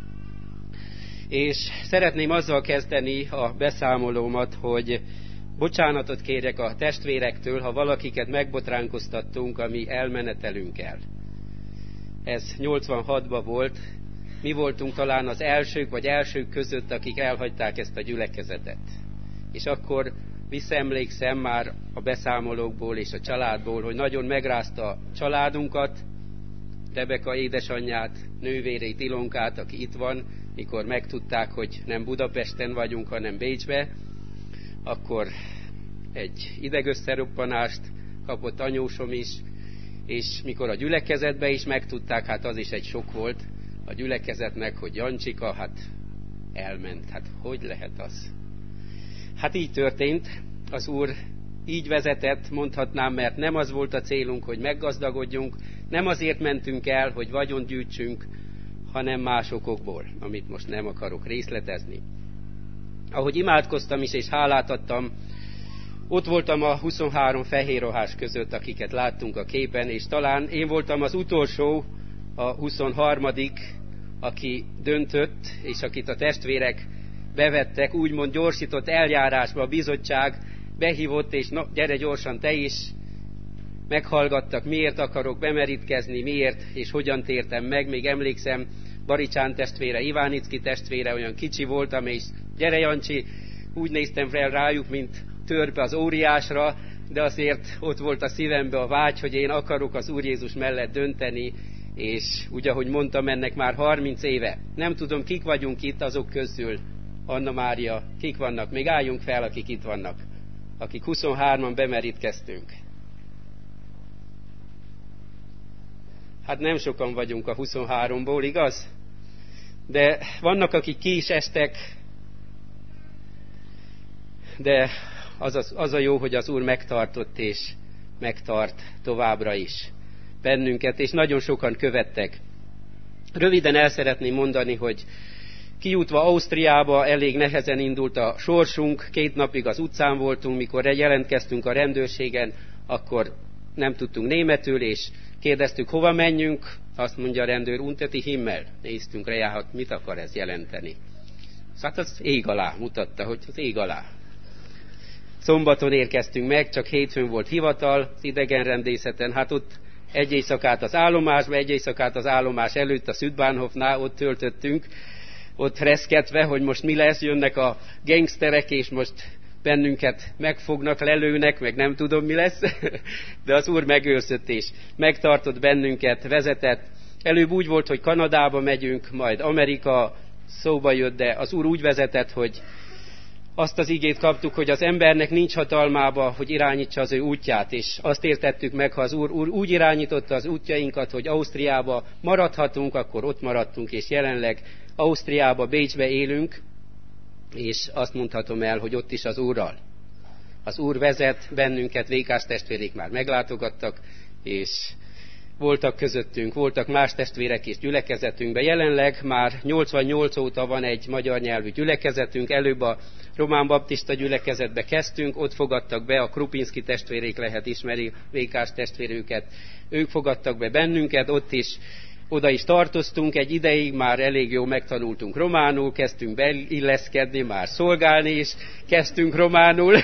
És szeretném azzal kezdeni a beszámolómat, hogy bocsánatot kérjek a testvérektől, ha valakiket megbotránkoztattunk a mi elmenetelünkkel. Ez 86-ban volt, mi voltunk talán az elsők között, akik elhagyták ezt a gyülekezetet. És akkor visszaemlékszem már a beszámolókból és a családból, hogy nagyon megrázta a családunkat, Rebeka édesanyját, nővérét, Ilonkát, aki itt van, mikor megtudták, hogy nem Budapesten vagyunk, hanem Bécsbe, akkor egy idegösszeroppanást kapott anyósom is, és mikor a gyülekezetbe is megtudták, hát az is egy sok volt a gyülekezetnek, hogy Jancsika, hát elment. Hát hogy lehet az? Hát így történt, az Úr így vezetett, mondhatnám, mert nem az volt a célunk, hogy meggazdagodjunk, nem azért mentünk el, hogy vagyont gyűjtsünk, hanem más okokból, amit most nem akarok részletezni. Ahogy imádkoztam is, és hálát adtam, ott voltam a 23 fehérruhás között, akiket láttunk a képen, és talán én voltam az utolsó, a 23., aki döntött, és akit a testvérek bevettek, úgymond gyorsított eljárásba, a bizottság behívott, és na, gyere gyorsan te is, meghallgattak, miért akarok bemerítkezni, miért, és hogyan tértem meg. Még emlékszem, Baricsán testvére, Ivánicki testvére, olyan kicsi voltam, és gyere Jancsi, úgy néztem fel rájuk, mint törpe az óriásra, de azért ott volt a szívembe a vágy, hogy én akarok az Úr Jézus mellett dönteni, és úgy, ahogy mondtam, ennek már 30 éve. Nem tudom, kik vagyunk itt azok közül, Anna Mária, kik vannak, még álljunk fel, akik itt vannak, akik 23-an bemerítkeztünk. Hát nem sokan vagyunk a 23-ból, igaz? De vannak, akik ki is estek, de az a jó, hogy az Úr megtartott és megtart továbbra is bennünket, és nagyon sokan követtek. Röviden el szeretném mondani, hogy kijutva Ausztriába elég nehezen indult a sorsunk, 2 napig az utcán voltunk, mikor jelentkeztünk a rendőrségen, akkor nem tudtunk németül, és kérdeztük, hova menjünk, azt mondja a rendőr, unter die Himmel. Néztünk rá, hát mit akar ez jelenteni? Hát az ég alá mutatta, hogy az ég alá. Szombaton érkeztünk meg, csak hétfőn volt hivatal, az idegenrendészeten, hát ott egy éjszakát az állomásba, egy éjszakát az állomás előtt a Südbahnhofnál, ott töltöttünk, ott reszketve, hogy most mi lesz, jönnek a gangsterek, és most bennünket megfognak, lelőnek, meg nem tudom mi lesz, de az Úr megőrzött és megtartott bennünket, vezetett. Előbb úgy volt, hogy Kanadába megyünk, majd Amerika szóba jött, de az Úr úgy vezetett, hogy azt az igét kaptuk, hogy az embernek nincs hatalmába, hogy irányítsa az ő útját, és azt értettük meg, ha az Úr úgy irányította az útjainkat, hogy Ausztriába maradhatunk, akkor ott maradtunk, és jelenleg Ausztriába, Bécsbe élünk, és azt mondhatom el, hogy ott is az Úrral. Az Úr vezet bennünket, Vékás testvérék már meglátogattak, és voltak közöttünk, voltak más testvérek is gyülekezetünkben. Jelenleg már 88 óta van egy magyar nyelvű gyülekezetünk, előbb a román baptista gyülekezetbe kezdtünk, ott fogadtak be, a Krupinski testvérék, lehet ismeri Vékás testvérüket, ők fogadtak be bennünket, oda is tartoztunk, egy ideig már elég jó megtanultunk románul, kezdtünk beilleszkedni, már szolgálni is kezdtünk románul.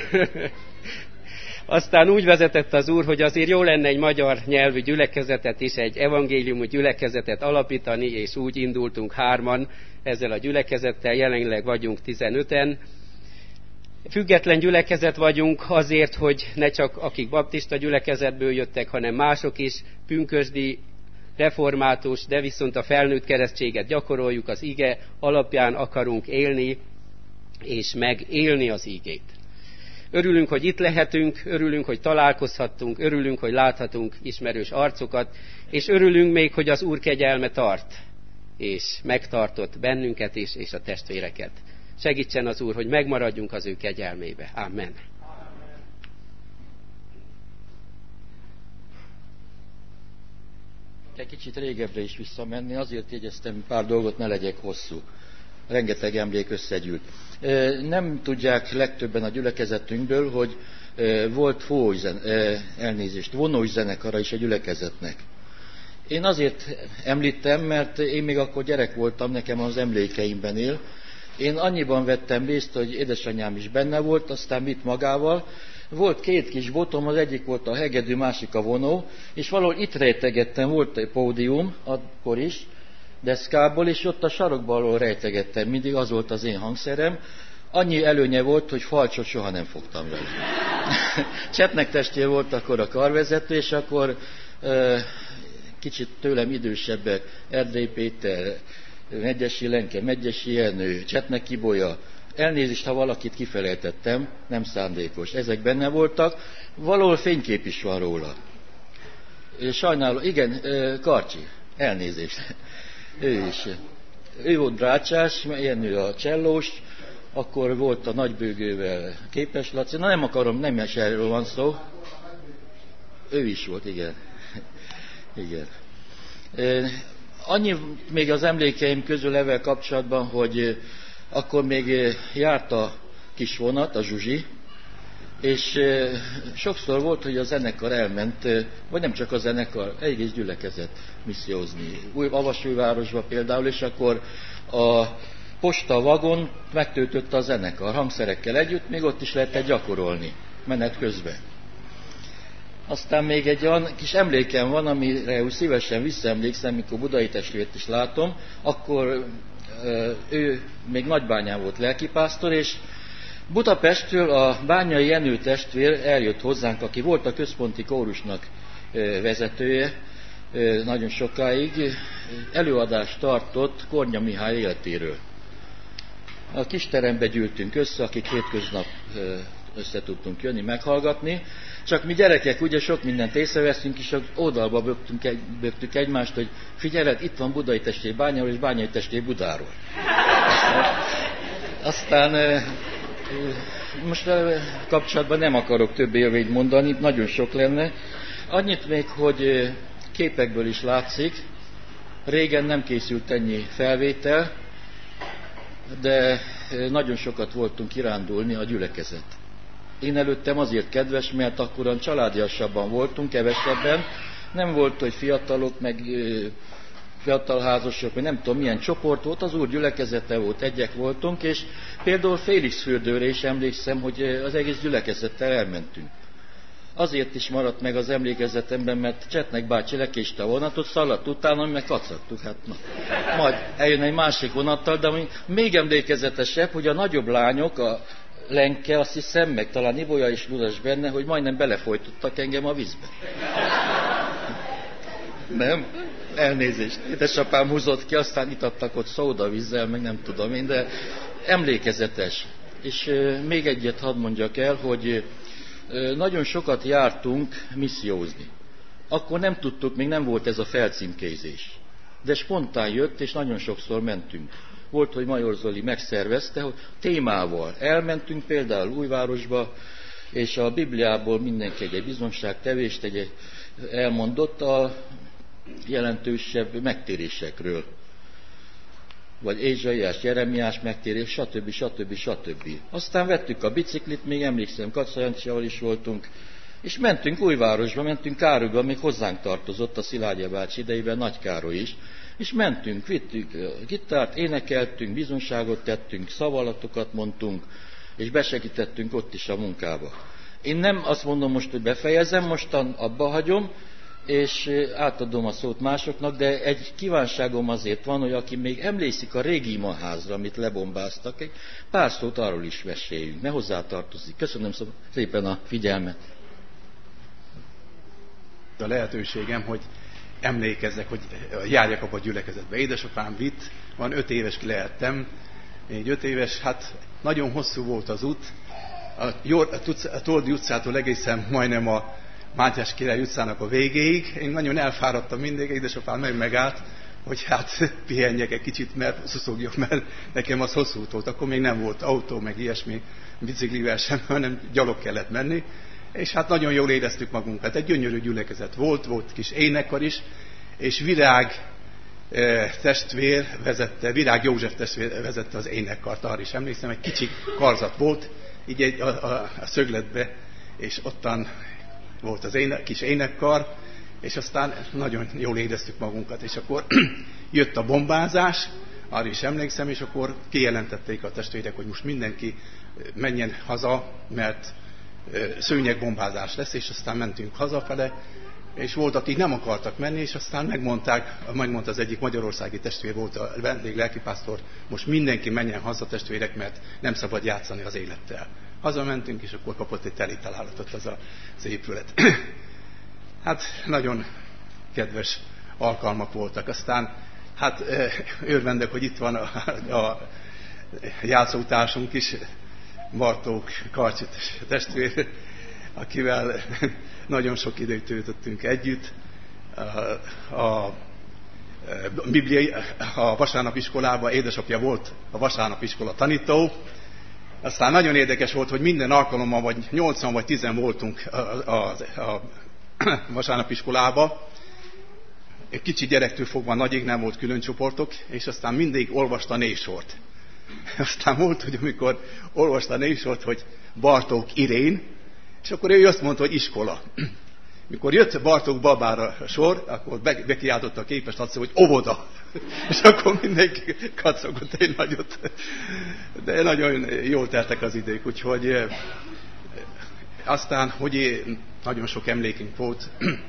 Aztán úgy vezetett az Úr, hogy azért jó lenne egy magyar nyelvű gyülekezetet is, egy evangéliumú gyülekezetet alapítani, és úgy indultunk 3-an ezzel a gyülekezettel, jelenleg vagyunk 15-en. Független gyülekezet vagyunk azért, hogy ne csak akik baptista gyülekezetből jöttek, hanem mások is, pünkösdi, református, de viszont a felnőtt keresztséget gyakoroljuk, az ige alapján akarunk élni, és megélni az igét. Örülünk, hogy itt lehetünk, örülünk, hogy találkozhattunk, örülünk, hogy láthatunk ismerős arcokat, és örülünk még, hogy az Úr kegyelme tart, és megtartott bennünket is, és a testvéreket. Segítsen az Úr, hogy megmaradjunk az ő kegyelmébe. Amen. Egy kicsit régebbre is visszamenni, azért jegyeztem pár dolgot, ne legyek hosszú. Rengeteg emlék összegyűlt. Nem tudják legtöbben a gyülekezetünkből, hogy volt vonós zenekara is a gyülekezetnek. Én azért említem, mert én még akkor gyerek voltam, nekem az emlékeimben él. Én annyiban vettem részt, hogy édesanyám is benne volt, aztán vitt magával. Volt 2 kis botom, az egyik volt a hegedű, másik a vonó, és valahol itt rejtegettem, volt egy pódium, akkor is, deszkából, és ott a sarokban alól rejtegettem, mindig az volt az én hangszerem. Annyi előnye volt, hogy falcsot soha nem fogtam vele. Csetnek testvér volt akkor a karvezető, és akkor kicsit tőlem idősebbek, Erdély Péter, Megyesi Lenke, Megyesi Jenő, Csetnek Ibolya, elnézést, ha valakit kifelejtettem, nem szándékos. Ezek benne voltak, valahol fénykép is van róla. Sajnálom, igen, Karcsi, elnézést. Ő is. Ő volt drácsás, Jenő a csellós, akkor volt a nagybőgővel Képes Laci. Na nem akarom, nem is erről van szó. Ő is volt, igen. Igen. Annyi még az emlékeim közül ezzel kapcsolatban, hogy akkor még járt a kis vonat, a Zsuzsi, és sokszor volt, hogy a zenekar elment, vagy nem csak a zenekar, egész gyülekezet missziózni. Avasújvárosba például, és akkor a posta vagon megtöltötte a zenekar hangszerekkel együtt, még ott is lehetett gyakorolni menet közben. Aztán még egy olyan kis emlékem van, amire úgy szívesen visszaemlékszem, mikor Budai testvért is látom, akkor ő még Nagybányán volt lelkipásztor, és Budapestről a Bányai Jenő testvér eljött hozzánk, aki volt a központi kórusnak vezetője nagyon sokáig, előadást tartott Kornya Mihály életéről. A kis terembe gyűltünk össze, akik hétköznap össze tudtunk jönni, meghallgatni, csak mi gyerekek ugye sok mindent észreveszünk, és oldalba bögtük egymást, hogy figyeled, itt van Budai testvér Bányáról, és Bányai testvér Budáról. Aztán most kapcsolatban nem akarok több élményt mondani, nagyon sok lenne. Annyit még, hogy képekből is látszik, régen nem készült ennyi felvétel, de nagyon sokat voltunk kirándulni a gyülekezet. Én előttem azért kedves, mert akkoran családiasabban voltunk, kevesebben. Nem volt, hogy fiatalok, meg fiatalházasok, vagy nem tudom milyen csoport volt, az Úr gyülekezete volt, egyek voltunk, és például Félixfürdőre is emlékszem, hogy az egész gyülekezettel elmentünk. Azért is maradt meg az emlékezetemben, mert Csetnek bácsi lekéste a vonatot, szaladt utána, meg kacagtuk, hát na. Majd eljön egy másik vonattal, de ami még emlékezetesebb, hogy a nagyobb lányok, a Lenke, azt hiszem, meg talán Ibolya is Ludas benne, hogy majdnem belefolytottak engem a vízbe. Nem? Elnézést. Édesapám húzott ki, aztán itattak ott szódavízzel, meg nem tudom én, de emlékezetes. És még egyet hadd mondjak el, hogy nagyon sokat jártunk missziózni. Akkor nem tudtuk, még nem volt ez a felcímkézés. De spontán jött, és nagyon sokszor mentünk. Volt, hogy Major Zoli megszervezte, hogy témával elmentünk például Újvárosba, és a Bibliából mindenki egy bizonságtevést elmondott a jelentősebb megtérésekről. Vagy Ézsaiás, Jeremiás megtérés, stb. Aztán vettük a biciklit, még emlékszem, Kaca Jancsival is voltunk, és mentünk Újvárosba, mentünk Károlyba, még hozzánk tartozott a Szilágya bácsi idejében Nagy Károly is, és mentünk, vittük gitárt, énekeltünk, bizonságot tettünk, szavalatokat mondtunk, és besegítettünk ott is a munkába. Én nem azt mondom most, hogy befejezem, mostan abba hagyom, és átadom a szót másoknak, de egy kívánságom azért van, hogy aki még emlékszik a régi imaházra, amit lebombáztak, egy pár szót arról is meséljünk, ne hozzátartozik. Köszönöm szépen a figyelmet. A lehetőségem, hogy emlékezzek, hogy járjak abba a gyülekezetbe. Édesapám vitt, van 5 éves ki lehettem, 4-5 éves, hát nagyon hosszú volt az út, a Toldi utcától egészen majdnem a Mátyás Király utcának a végéig. Én nagyon elfáradtam mindig, édesapám megállt, hogy hát pihenjek egy kicsit, mert szuszogjuk, mert nekem az hosszú út volt. Akkor még nem volt autó, meg ilyesmi, biciklivel sem, hanem gyalog kellett menni. És hát nagyon jól éreztük magunkat. Egy gyönyörű gyülekezet volt kis énekkar is, és Virág testvér vezette, Virág József testvér vezette az énekkart, arra is emlékszem, egy kicsi karzat volt, így a szögletbe, és ottan volt az kis énekkar, és aztán nagyon jól éreztük magunkat, és akkor jött a bombázás, arra is emlékszem, és akkor kijelentették a testvérek, hogy most mindenki menjen haza, mert szőnyegbombázás lesz, és aztán mentünk hazafele, és volt, akik nem akartak menni, és aztán megmondta az egyik magyarországi testvér, volt a vendég lelkipásztor, most mindenki menjen haza, testvérek, mert nem szabad játszani az élettel. Hazamentünk, és akkor kapott egy teli találatot az épület. Hát nagyon kedves alkalmak voltak. Aztán hát örvendek, hogy itt van a játszótársunk is, Bartók Karcsit testvér, akivel nagyon sok időt töltöttünk együtt, a vasárnapiskolába, édesapja volt a vasárnapiskola tanító. Aztán nagyon érdekes volt, hogy minden alkalommal vagy 8 vagy 10 voltunk a vasárnapiskolába. Egy kicsi gyerektől fogva nagyig nem volt külön csoportok, és aztán mindig olvasta névsort. Aztán volt, hogy amikor olvasta névsort, hogy Bartók Irén, és akkor ő azt mondta, hogy iskola. Mikor jött Bartók Babára sor, akkor bekiáltotta a képest, azt mondta, hogy óvoda. És akkor mindenki kacagott egy nagyot. De nagyon jól teltek az idők, úgyhogy aztán, hogy nagyon sok emlékünk volt,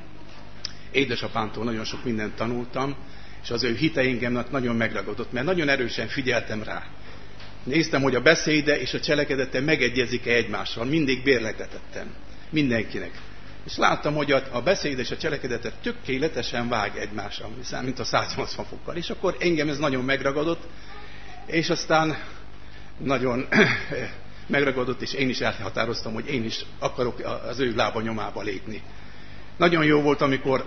édesapámtól nagyon sok mindent tanultam, és az ő hite engem nagyon megragadott, mert nagyon erősen figyeltem rá. Néztem, hogy a beszéde és a cselekedete megegyezik-e egymással, mindig bérlegetettem mindenkinek. És láttam, hogy a beszéd és a cselekedetet tökéletesen vág egymással, mint a 180 fokkal. És akkor engem ez nagyon megragadott, és aztán nagyon megragadott, és én is elhatároztam, hogy én is akarok az ő lába nyomába lépni. Nagyon jó volt, amikor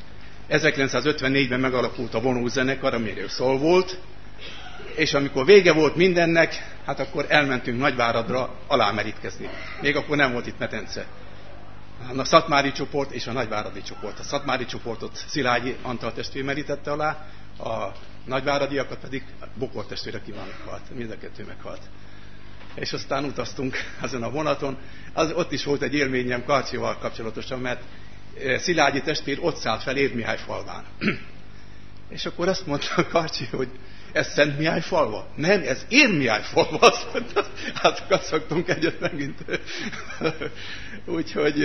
1954-ben megalakult a vonózenekar, amiről szó volt, és amikor vége volt mindennek, hát akkor elmentünk Nagyváradra alámerítkezni. Még akkor nem volt itt Metence. A szatmári csoport és a nagyváradi csoport. A szatmári csoportot Szilágyi Antal testvér merítette alá, a nagyváradiakat pedig Bokor testvér, aki már meghalt. Mind a kettő meghalt. És aztán utaztunk ezen a vonaton. Ott is volt egy élményem Karcsival kapcsolatosan, mert Szilágyi testvér ott szállt fel Érmihályfalván. És akkor azt mondta Karcsi, hogy ez Szentmihályfalva? Nem, ez Érmihályfalva. Azt mondta, hát kacagtunk egyet megint. Úgyhogy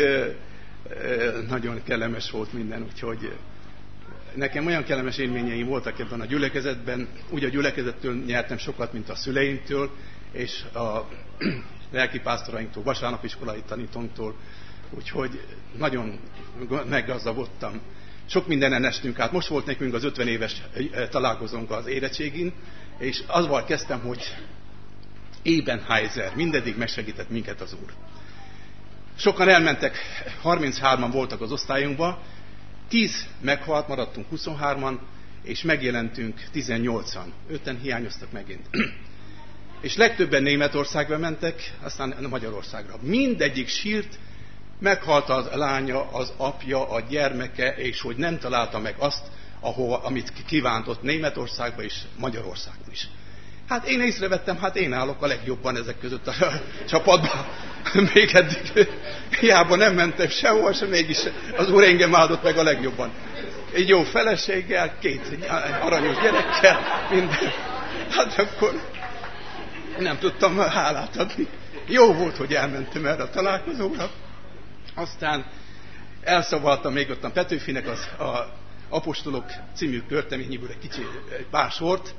nagyon kellemes volt minden, úgyhogy nekem olyan kellemes élményeim voltak ebben a gyülekezetben. Úgy a gyülekezettől nyertem sokat, mint a szüleimtől, és a lelkipásztorainktól, vasárnapiskolai tanítónktól, úgyhogy nagyon meggazdagodtam. Sok mindenen estünk át. Most volt nekünk az 50 éves találkozónk az érettségin, és azzal kezdtem, hogy Ebenheiser, mindeddig megsegített minket az Úr. Sokan elmentek, 33-an voltak az osztályunkban, 10 meghalt, maradtunk 23-an, és megjelentünk 18-an. 5-en hiányoztak megint. És legtöbben Németországba mentek, aztán Magyarországra. Mindegyik sírt, meghalt a lánya, az apja, a gyermeke, és hogy nem találta meg azt, amit kívántott Németországba és Magyarországon is. Hát én észrevettem, hát én állok a legjobban ezek között a csapatban. Még eddig hiába nem mentem sehol, sem mégis az Úr engem áldott meg a legjobban. Egy jó feleséggel, 2 aranyos gyerekkel, minden. Hát akkor nem tudtam hálát adni. Jó volt, hogy elmentem erre a találkozóra. Aztán elszavaltam még ott a Petőfinek az Apostolok című költeményéből egy pár sort.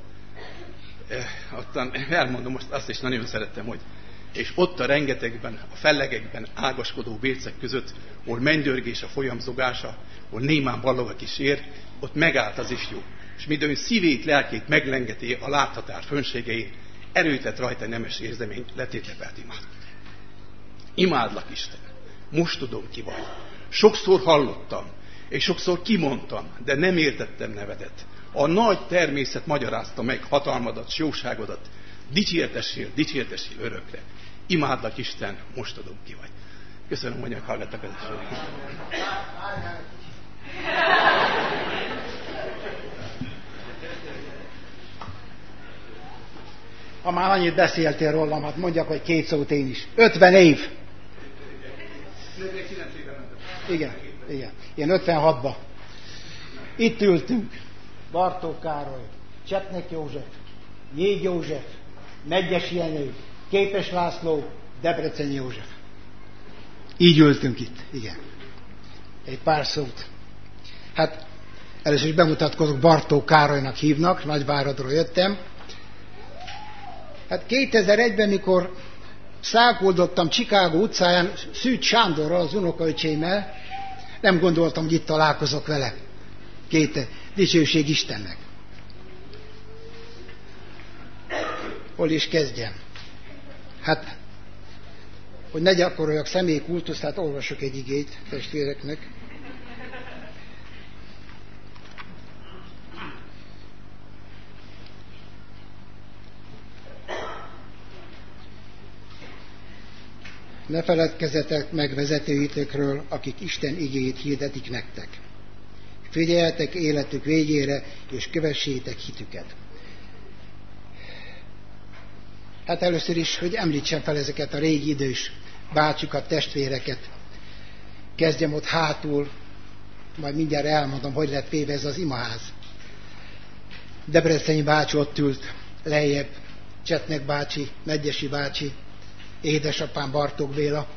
Ottan elmondom most azt is nagyon szerettem, hogy és ott a rengetegben, a fellegekben ágaskodó bércek között, hol mennydörgés a folyamzogása, hol némán ballog a kis ér, ott megállt az ifjú. És midőn szívét, lelkét meglengeti a láthatár fönségei, erőtett rajta nemes érzemény, letétepelt imád. Imádlak, Isten! Most tudom, ki vagy. Sokszor hallottam, és sokszor kimondtam, de nem értettem nevedet. A nagy természet magyarázta meg hatalmadat, jóságodat. Dicsértessél örökre. Imádlak, Isten, most tudom, ki vagy. Köszönöm, hogy meghallgattak az esélyt. Ha már annyit beszéltél rólam, hát mondjak, hogy 2 szót én is. 50 év. Igen. Én 56-ban. Itt ültünk. Bartók Károly, Csetnek József, Jég József, Medgyes Jenő, Képes László, Debreceni József. Így ültünk itt, igen. Egy pár szót. Hát először is bemutatkozok, Bartók Károlynak hívnak, Nagyváradról jöttem. Hát 2001-ben, mikor száguldottam Chicago utcáján Szűcs Sándorral, az unokaöcsémmel, nem gondoltam, hogy itt találkozok vele. Dicsőség Istennek. Hol is kezdjem? Hát, hogy ne gyakoroljak személyi kultuszt, hát olvasok egy igét testvéreknek. Ne feledkezzetek meg vezetőitekről, akik Isten igéjét hirdetik nektek. Figyeljetek életük végére, és kövessétek hitüket. Hát először is, hogy említsem fel ezeket a régi idős bácsikat, testvéreket. Kezdjem ott hátul, majd mindjárt elmondom, hogy lett véve ez az imaház. Debreceni bácsi ott ült lejjebb, Csetnek bácsi, Megyesi bácsi, édesapám Bartók Béla,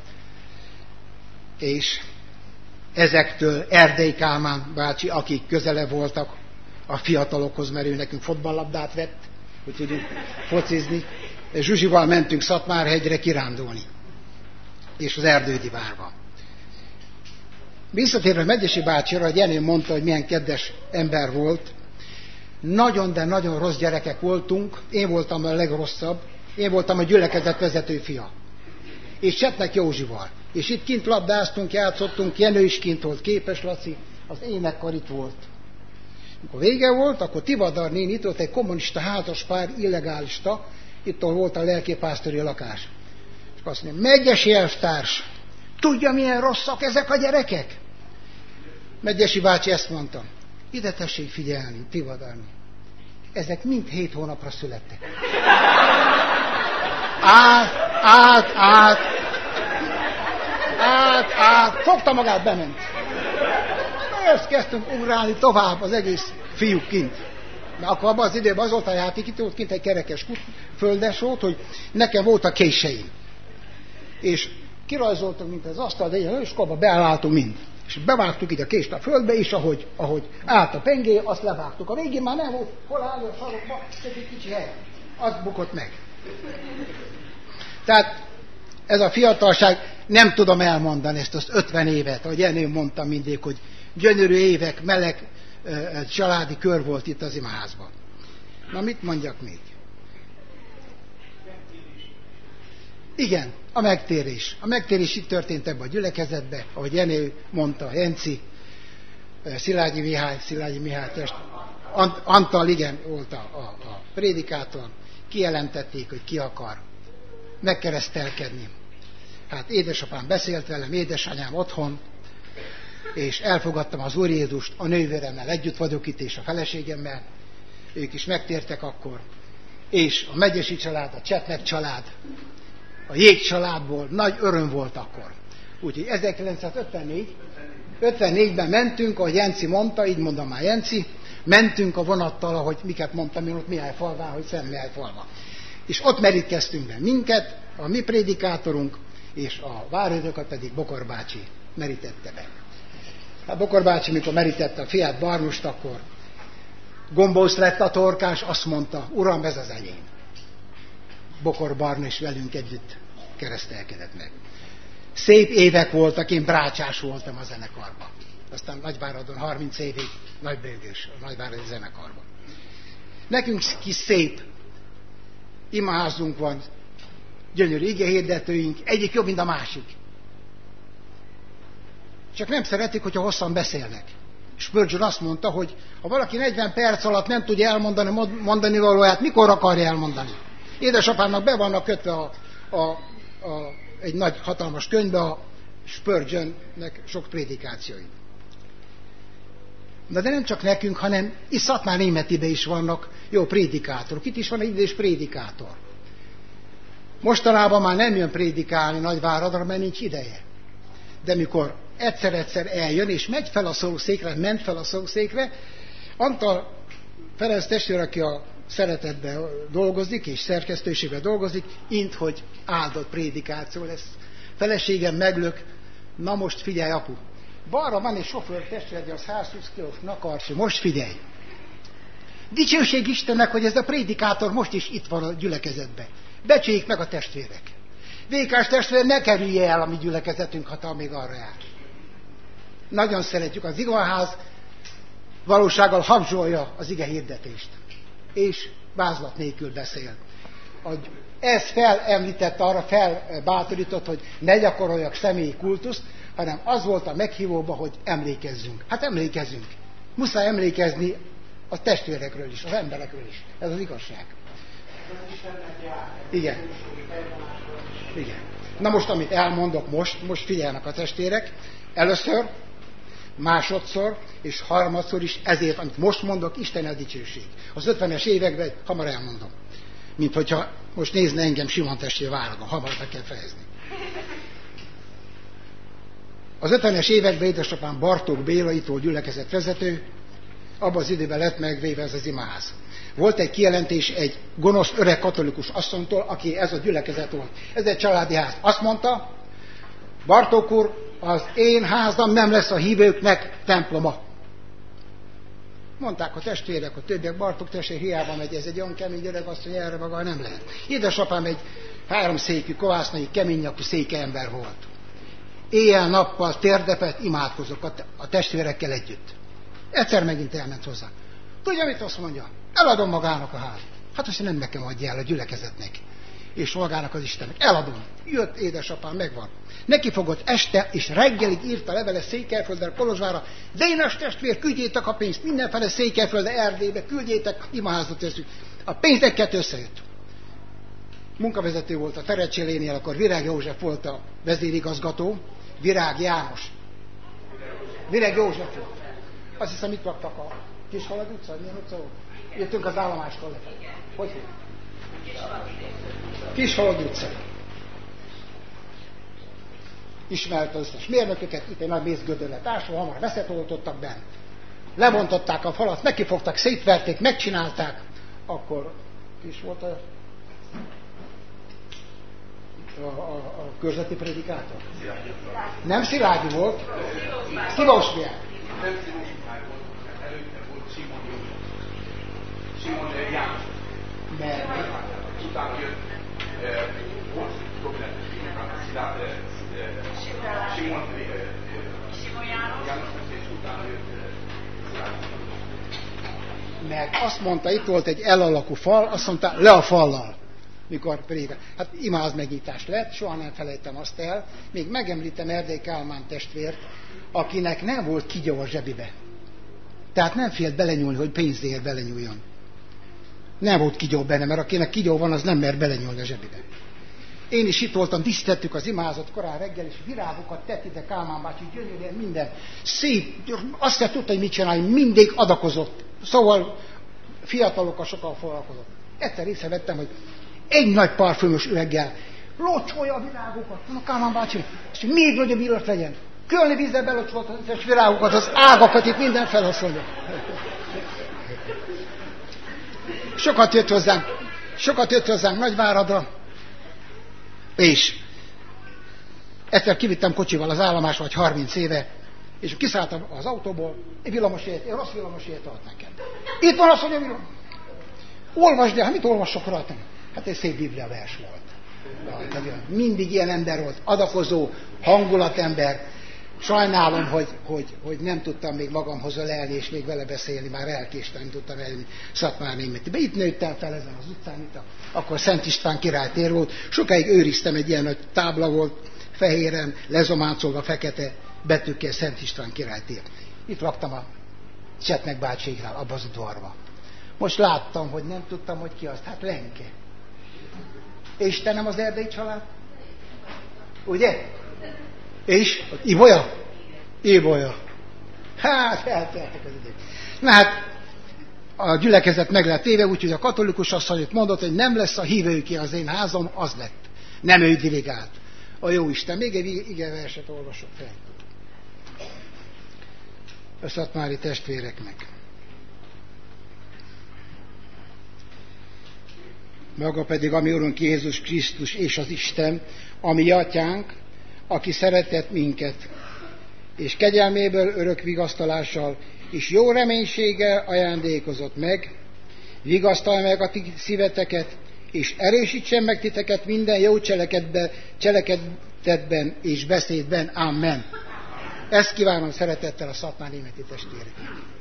és ezektől Erdei Kálmán bácsi, akik közele voltak a fiatalokhoz, mert ő nekünk fotballabdát vett, hogy tudjuk focizni. Zsuzsival mentünk Szatmárhegyre kirándulni, és az Erdődi várba. Visszatérve Megyesi bácsira, hogy Jenő mondta, hogy milyen kedves ember volt. Nagyon, de nagyon rossz gyerekek voltunk. Én voltam a legrosszabb. Én voltam a gyülekezet vezető fia. És Csetnek Józsival. És itt kint labdáztunk, játszottunk, Jenő is kint volt, Képes Laci, az énekkar itt volt. Amikor vége volt, akkor Tivadar néni, itt volt egy kommunista házas pár, illegálista, itt volt a lelkipásztori lakás. És azt mondja, Megyesi elvtárs, tudja, milyen rosszak ezek a gyerekek? Megyesi bácsi ezt mondta, ide tessék figyelni, Tivadarni. Ezek mind 7 hónapra születtek. Át, fogta magát, bement. Ezt kezdtünk ugrálni tovább, az egész fiúk kint. Mert akkor abban az időben az volt a játék, itt volt kint egy kerekes földes volt, hogy nekem voltak késeim. És kirajzoltunk, mint az asztal, de ilyen őskorba beálláltunk mind. És bevágtuk így a kést a földbe, és ahogy állt a pengé, azt levágtuk. A végén már nem volt, hol áll a sarokba, csak egy kicsi hely. Az bukott meg. Tehát ez a fiatalság, nem tudom elmondani ezt az 50 évet, ahogy Jenő mondta mindig, hogy gyönyörű évek, meleg családi kör volt itt az imaházban. Na mit mondjak még? Igen, a megtérés. A megtérés itt történt ebben a gyülekezetben, ahogy Jenő mondta, Jenci, Szilágyi Mihály test, Antal, igen, volt a prédikátor, kijelentették, hogy ki akar megkeresztelkedni. Hát édesapám beszélt velem, édesanyám otthon, és elfogadtam az Úr Jézust, a nővéremmel együtt vagyok itt, és a feleségemmel, ők is megtértek akkor, és a Megyesi család, a Csetnek család, a Jég családból nagy öröm volt akkor. Úgyhogy 1954-ben mentünk, ahogy Jenci mondta, így mondom már Jenci, mentünk a vonattal, ahogy miket mondtam én ott Mihályfalván, hogy Szent Mihályfalva. És ott merítkeztünk be minket, a mi prédikátorunk, és a várőröket pedig Bokor bácsi merítette be. Hát Bokor bácsi, mikor merítette a fiát Barnust, akkor gombóz lett a torkás, azt mondta, Uram, ez az enyém. Bokor Barna is velünk együtt keresztelkedett meg. Szép évek voltak, én brácsás voltam a zenekarban. Aztán Nagyváradon 30 évig nagybőgős a Nagyváradi zenekarban. Nekünk kis szép imaházunk van, gyönyörű igehirdetőink, egyik jobb, mint a másik. Csak nem szeretik, hogyha hosszan beszélnek. Spurgeon azt mondta, hogy ha valaki 40 perc alatt nem tudja elmondani mondani valóját, mikor akarja elmondani? Édesapámnak be vannak kötve egy nagy, hatalmas könyvbe a Spurgeonnek sok prédikációi. De nem csak nekünk, hanem itt Szatmár-Németibe is vannak jó prédikátorok. Itt is van egy idős prédikátor. Mostanában már nem jön prédikálni Nagyváradra, mert nincs ideje. De mikor egyszer-egyszer eljön, és ment fel a szószékre, Antal Ferenc testvér, aki a szeretetben dolgozik, és szerkesztőségben dolgozik, hogy áldott prédikáció lesz. Feleségem meglök, na most figyelj, apu. Balra van egy sofőr testvér, az 120 kilós nakarcsú, most figyelj. Dicsőség Istennek, hogy ez a prédikátor most is itt van a gyülekezetben. Becsüljék meg a testvérek. Vékás testvér, ne kerülje el a mi gyülekezetünk, ha még arra jár. Nagyon szeretjük, az igeház valósággal habzsolja az ige hirdetést. És vázlat nélkül beszél. Ez felemlítette, arra felbátorított, hogy ne gyakoroljak személyi kultuszt, hanem az volt a meghívóba, hogy emlékezzünk. Hát emlékezzünk. Muszáj emlékezni a testvérekről is, az emberekről is. Ez az igazság. Igen. Igen. Na most, amit elmondok most figyelnek a testvérek, először, másodszor és harmadszor is ezért, amit most mondok, Isten a dicsőség. Az 50-es években hamar elmondom. Mint hogyha most nézne engem Simon testvér Váradon, hamar be kell fejezni. Az 50-es években édesapám Bartók Béla, itt volt gyülekezetvezető, abban az időben lett megvéve ez az imaház. Volt egy kijelentés egy gonosz öreg katolikus asszonytól, aki ez a gyülekezet volt. Ez egy családi ház. Azt mondta, Bartók úr, az én házam nem lesz a hívőknek temploma. Mondták a testvérek, a többiek, Bartók testvér hiába megy, ez egy olyan kemény öreg asszony, erre maga nem lehet. Édesapám egy 3 székű, kovásznai, kemény nyakú széke ember volt. Éjjel-nappal térdepet imádkozok a testvérekkel együtt. Egyszer megint elment hozzá. Tudja, mit azt mondja? Eladom magának a házat. Hát azt nem nekem adja el a gyülekezetnek. És magának az Istennek. Eladom. Jött édesapám, megvan. Neki fogott este, és reggelig írta levele Székelyföldre, Kolozsvárra. Dénes testvér, küldjétek a pénzt mindenfele Székelyföldre, Erdélybe, küldjétek, imaházat teszünk. A pénzeket összejött. Munkavezető volt a Terecsélénél, akkor Virág József volt a vezérigazgató. Virág János. Virág József volt. Azt hiszem, itt laktak a Kishalad utca, milyen utca volt? Jöttünk az állomástól lefelé. Hogy volt? Kishalad utca. Ismert az összes mérnököket, itt egy nagy mézgödörlet ásva, hamar veszetoltottak benne. Levontották a falat, nekifogtak, szétverték, megcsinálták. Akkor is volt a körzeti predikátor? Nem Szilágyi volt. Szilósviák. Nem Szilósviák volt, előtte volt Simon József. Simon János. Mert utána jött volt domináns Simon János, és utána jött Szilágyi. Mert azt mondta, itt volt egy L-alakú fal, azt mondta, le a fallal. Mikor prédikált. Hát imáz megnyitás lett, soha nem felejtem azt el. Még megemlítem Erdély Kálmán testvért, akinek nem volt kigyó a zsebibe. Tehát nem félt belenyúlni, hogy pénzért belenyúljon. Nem volt kigyó benne, mert akinek kigyó van, az nem mer belenyúlni a zsebibe. Én is itt voltam, dísztettük az imázat korán reggel, és virágokat tett ide Kálmán bácsi, gyönyörűen minden. Szép, azt se tudta, hogy mit csinálni, mindig adakozott. Szóval fiatalokkal sokkal foglalkozott. Egyszer észrevettem, hogy egy nagy parfümös üveggel locsolja a virágokat. A Kálmán bácsi, és még nagyobb illat legyen. Kölni vízzel belocsolta az összes virágokat, az ágakat itt minden felhasználja. Sokat jött hozzánk Nagyváradra, és egyszer kivittem kocsival az állomásra, vagy 30 éve, és kiszálltam az autóból, egy rossz villamosért adott nekem. Itt van az, hogy a villamos. Olvasd el, hát mit olvassok rajta? Hát egy szép biblia vers volt. Mindig ilyen ember volt, adakozó, hangulatember. Sajnálom, hogy nem tudtam még magamhoz lelni, és még vele beszélni, már elkéstem, nem tudtam elni Szatmárnémetibe. Itt nőttem fel ezen az utcán, akkor Szent István király tér volt. Sokáig őriztem, egy ilyen nagy tábla volt, fehéren, lezománcolva fekete betűkkel Szent István király tér. Itt laktam a Csetnek bácséknál, abban az udvarban. Most láttam, hogy nem tudtam, hogy ki azt. Hát Lenke. Istenem az erdélyi család? Ugye? És? Ibolya? Ibolya. Hát, elteltek az idők. Na hát, a gyülekezet meg lett téve, úgyhogy a katolikus asszony mondott, hogy nem lesz a hívőké az én házam, az lett. Nem ő dirigált. A jó Isten. Még egy igeverset olvasok fel. A szatmári testvéreknek. Maga pedig a mi Urunk Jézus Krisztus és az Isten, a mi atyánk, aki szeretett minket, és kegyelméből örök vigasztalással és jó reménységgel ajándékozott meg, vigasztalja meg a ti szíveteket, és erősítsen meg titeket minden jó cselekedetben és beszédben. Amen. Ezt kívánom szeretettel a szatmárnémeti testvérek.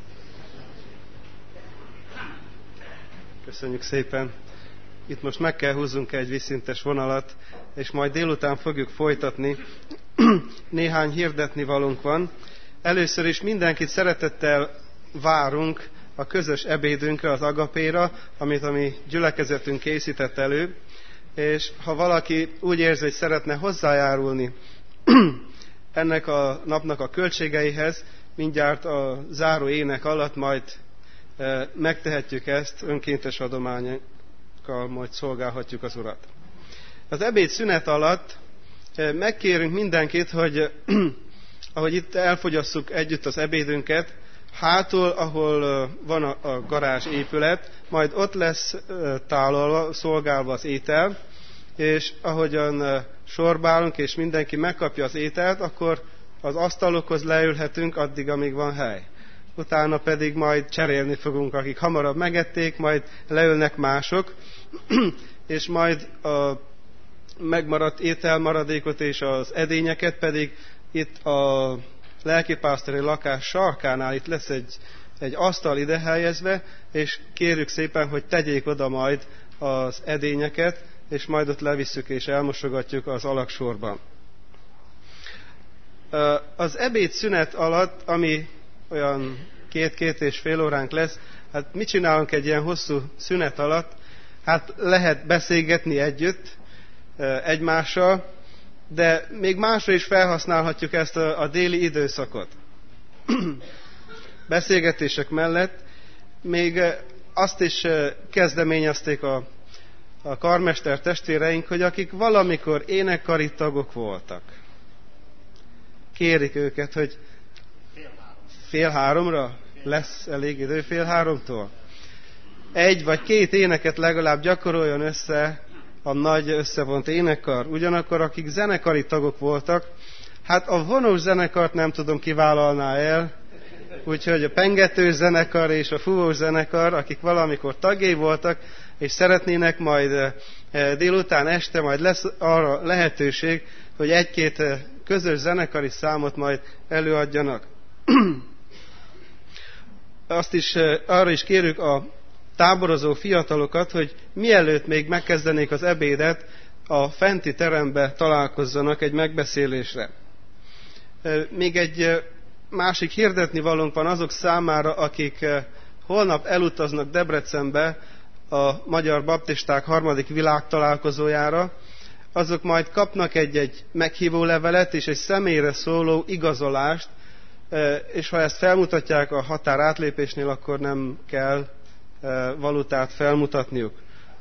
Köszönjük szépen. Itt most meg kell húzzunk egy vízszintes vonalat, és majd délután fogjuk folytatni. Néhány hirdetni valónk van. Először is mindenkit szeretettel várunk a közös ebédünkre, az agapéra, amit a mi gyülekezetünk készített elő, és ha valaki úgy érzi, hogy szeretne hozzájárulni ennek a napnak a költségeihez, mindjárt a záró ének alatt majd megtehetjük ezt, önkéntes adományokkal majd szolgálhatjuk az Urat. Az ebéd szünet alatt megkérünk mindenkit, hogy ahogy itt elfogyasszuk együtt az ebédünket, hátul, ahol van a garázs épület, majd ott lesz tálalva, szolgálva az étel, és ahogyan sorbálunk, és mindenki megkapja az ételt, akkor az asztalokhoz leülhetünk addig, amíg van hely. Utána pedig majd cserélni fogunk, akik hamarabb megették, majd leülnek mások, és majd a megmaradt ételmaradékot és az edényeket pedig itt a lelkipásztori lakás sarkánál itt lesz egy asztal ide helyezve, és kérjük szépen, hogy tegyék oda majd az edényeket, és majd ott levisszük és elmosogatjuk az alagsorban. Az ebéd szünet alatt, ami olyan 2-2 és fél óránk lesz, hát mit csinálunk egy ilyen hosszú szünet alatt? Hát lehet beszélgetni együtt, egymással, de még másra is felhasználhatjuk ezt a déli időszakot. Beszélgetések mellett még azt is kezdeményezték a karmester testvéreink, hogy akik valamikor énekkari tagok voltak. Kérik őket, hogy 2:30 lesz elég idő 2:30-tól. 1 vagy 2 éneket legalább gyakoroljon össze a nagy összevont énekkar. Ugyanakkor, akik zenekari tagok voltak, hát a vonós zenekart nem tudom, ki vállalná el, úgyhogy a pengetős zenekar és a fúvós zenekar, akik valamikor tagjai voltak, és szeretnének majd délután este, majd lesz arra lehetőség, hogy 1-2 közös zenekari számot majd előadjanak. Arra is kérjük a táborozó fiatalokat, hogy mielőtt még megkezdenék az ebédet, a fenti terembe találkozzanak egy megbeszélésre. Még egy másik hirdetni valónk van azok számára, akik holnap elutaznak Debrecenbe a Magyar Baptisták 3. világtalálkozójára. Azok majd kapnak egy meghívó levelet és egy személyre szóló igazolást, és ha ezt felmutatják a határ átlépésnél, akkor nem kell valutát felmutatniuk.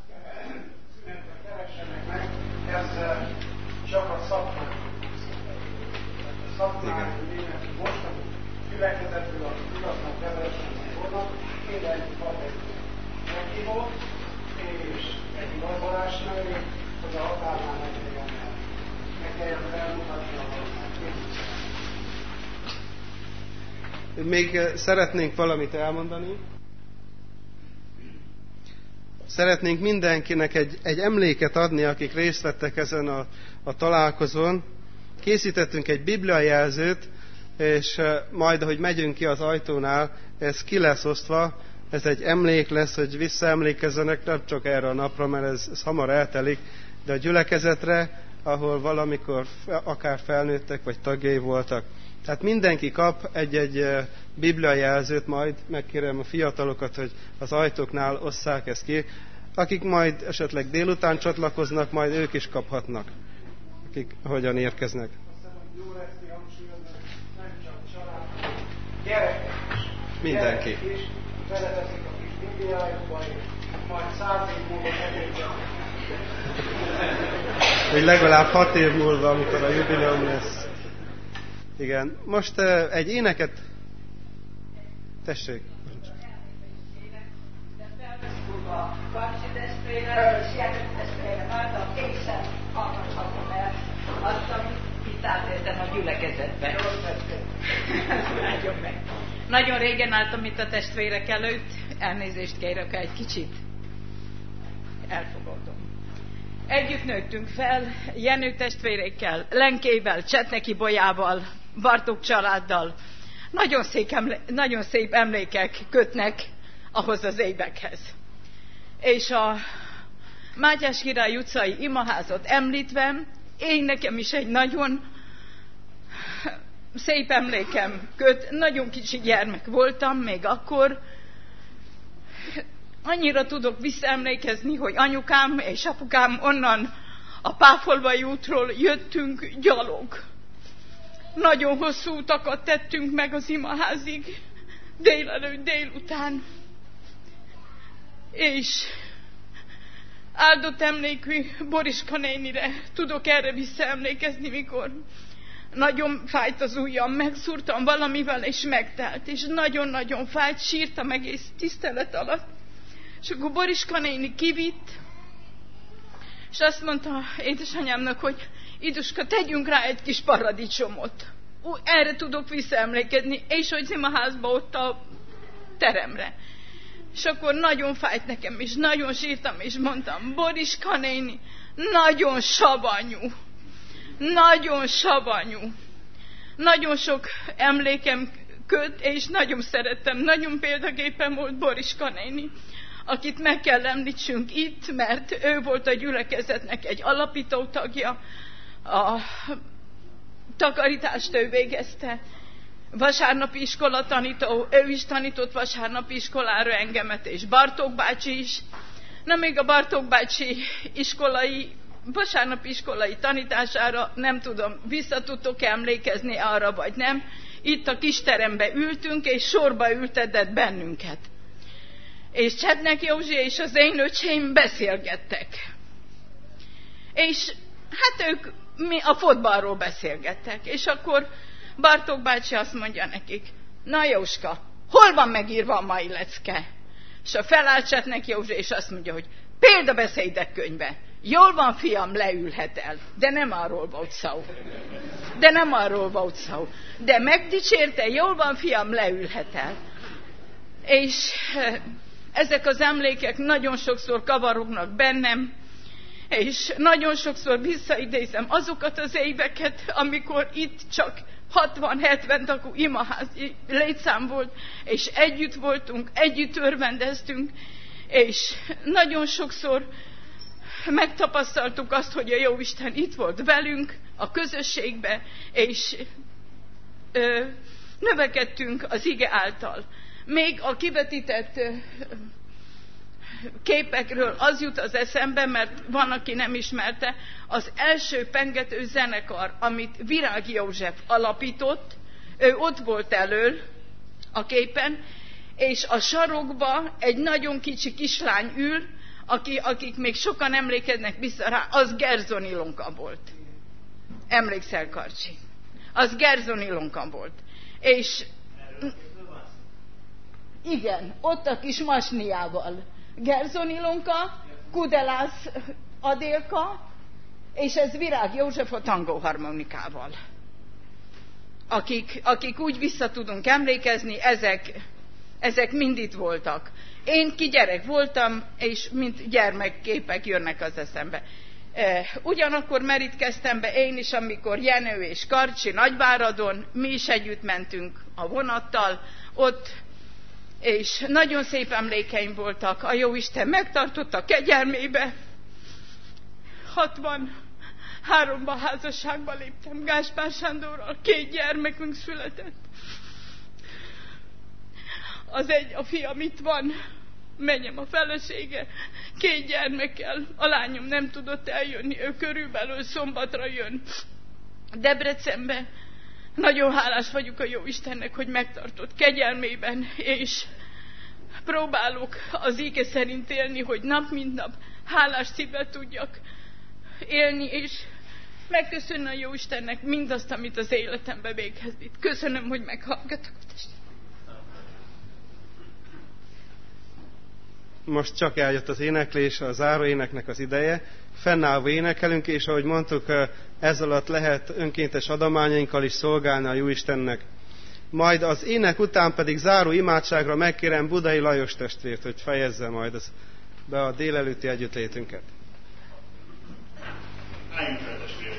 Ez csak a szakmán most a gyülekezetből a igaznak keveresenek volna, mindenki kap egy meghívót, és egy igazolás mellé, hogy a határnál ne kelljen felmutatni a valószínűleg. Még szeretnénk valamit elmondani. Szeretnénk mindenkinek egy emléket adni, akik részt vettek ezen a találkozón. Készítettünk egy bibliajelzőt, és majd, ahogy megyünk ki az ajtónál, ez ki lesz osztva. Ez egy emlék lesz, hogy visszaemlékezzenek nem csak erre a napra, mert ez hamar eltelik, de a gyülekezetre, ahol valamikor akár felnőttek, vagy tagjai voltak. Tehát mindenki kap egy bibliajelzőt, majd megkérem a fiatalokat, hogy az ajtóknál osszák ezt ki. Akik majd esetleg délután csatlakoznak, majd ők is kaphatnak, akik hogyan érkeznek. Jó lesz kihangsúlyozni, nem csak család, gyerekek is. Mindenki. Gyerekek is beleteszik a kis bibliájukba, és majd 100 év múlva megérkezik. Hogy legalább 6 év múlva, amikor a jubileum lesz. Igen. Most egy éneket... Tessék. A Kapcsi testvére és Jenő testvére által készen hallgathatom el azt, amit itt átéltem a gyülekezetben. Nagyon meg. Nagyon régen álltam itt a testvérek előtt, elnézést kérek, egy kicsit elfogadom. Együtt nőttünk fel, Jenő testvérekkel, Lenkével, Csetneki Bolyával, Bartók családdal. Nagyon szép emlékek kötnek ahhoz az évekhez. És a Mátyás király utcai imaházat említve, én nekem is egy nagyon szép emlékem köt. Nagyon kicsi gyermek voltam még akkor. Annyira tudok visszaemlékezni, hogy anyukám és apukám onnan a Páfolvai útról jöttünk gyalog. Nagyon hosszú utakat tettünk meg az imaházig, délelőtt, délután. És áldott emlékű Boriska nénire tudok erre visszaemlékezni, mikor nagyon fájt az ujjam, megszúrtam valamivel, és megtelt, és nagyon-nagyon fájt, sírtam egész tisztelet alatt. És akkor Boriska néni kivitt, és azt mondta édesanyámnak, hogy Iduska, tegyünk rá egy kis paradicsomot. Erre tudok visszaemlékezni, és hogy imaházba ott a teremre. És akkor nagyon fájt nekem, és nagyon sírtam, és mondtam, Boriska néni, nagyon savanyú. Nagyon savanyú. Nagyon sok emlékem köt, és nagyon szerettem. Nagyon példaképpen volt Boriska néni, akit meg kell említsünk itt, mert ő volt a gyülekezetnek egy alapító tagja. A takarítást ő végezte. Vasárnapi iskola tanító, ő is tanított vasárnapi iskolára engemet, és Bartók bácsi is. Na, még a Bartók bácsi vasárnapi iskolai tanítására nem tudom, vissza tudtok emlékezni arra, vagy nem. Itt a kisterembe ültünk, és sorba ültetett bennünket. És Csetnek Józsi és az én öcsém beszélgettek. És hát ők a fotballról beszélgettek. És akkor Bartók bácsi azt mondja nekik, na Jóska, hol van megírva a mai lecke? És a felállt Csetnek Józsi, és azt mondja, hogy példabeszédek könyve. Jól van, fiam, leülhet el. De nem arról volt szó. De megdicsérte, jól van, fiam, leülhet el. És ezek az emlékek nagyon sokszor kavarognak bennem, és nagyon sokszor visszaidézem azokat az éveket, amikor itt csak 60-70 tagú imaházi létszám volt, és együtt voltunk, együtt örvendeztünk, és nagyon sokszor megtapasztaltuk azt, hogy a Jóisten itt volt velünk a közösségbe, és növekedtünk az ige által. Még a kivetített képekről az jut az eszembe, mert van, aki nem ismerte, az első pengető zenekar, amit Virág József alapított, ő ott volt elől a képen, és a sarokba egy nagyon kicsi kislány ül, akik még sokan emlékeznek vissza rá, az Gerzon Ilonka volt. Emlékszel, Karcsi? Az Gerzon Ilonka volt. És igen, ott a kis masniával. Gerzon Ilonka, Kudelász Adélka, és ez Virág József a tangóharmonikával. Akik úgy vissza tudunk emlékezni, ezek mind itt voltak. Én gyerek voltam, és mint gyermekképek jönnek az eszembe. Ugyanakkor merítkeztem be én is, amikor Jenő és Karcsi Nagyváradon, mi is együtt mentünk a vonattal, ott, és nagyon szép emlékeim voltak. A Jóisten megtartotta kegyelmébe. 63-ban házasságba léptem Gáspár Sándorral, 2 gyermekünk született. A fiam itt van, menyem a felesége, 2 gyermekkel, a lányom nem tudott eljönni, ő körülbelül szombatra jön Debrecenbe. Nagyon hálás vagyok a Jóistennek, hogy megtartott kegyelmében, és próbálok az íge szerint élni, hogy nap mint nap hálás szívvel tudjak élni, és megköszönni a Jóistennek mindazt, amit az életembe véghez vitt. Köszönöm, hogy meghallgatok. Most csak eljött az éneklés, a záróéneknek az ideje. Fennállva énekelünk, és ahogy mondtuk, ez alatt lehet önkéntes adományainkkal is szolgálni a Jóistennek. Majd az ének után pedig záró imádságra megkérem Budai Lajos testvért, hogy fejezze majd be a délelőtti együttlétünket. Álljunk fel, testvérek!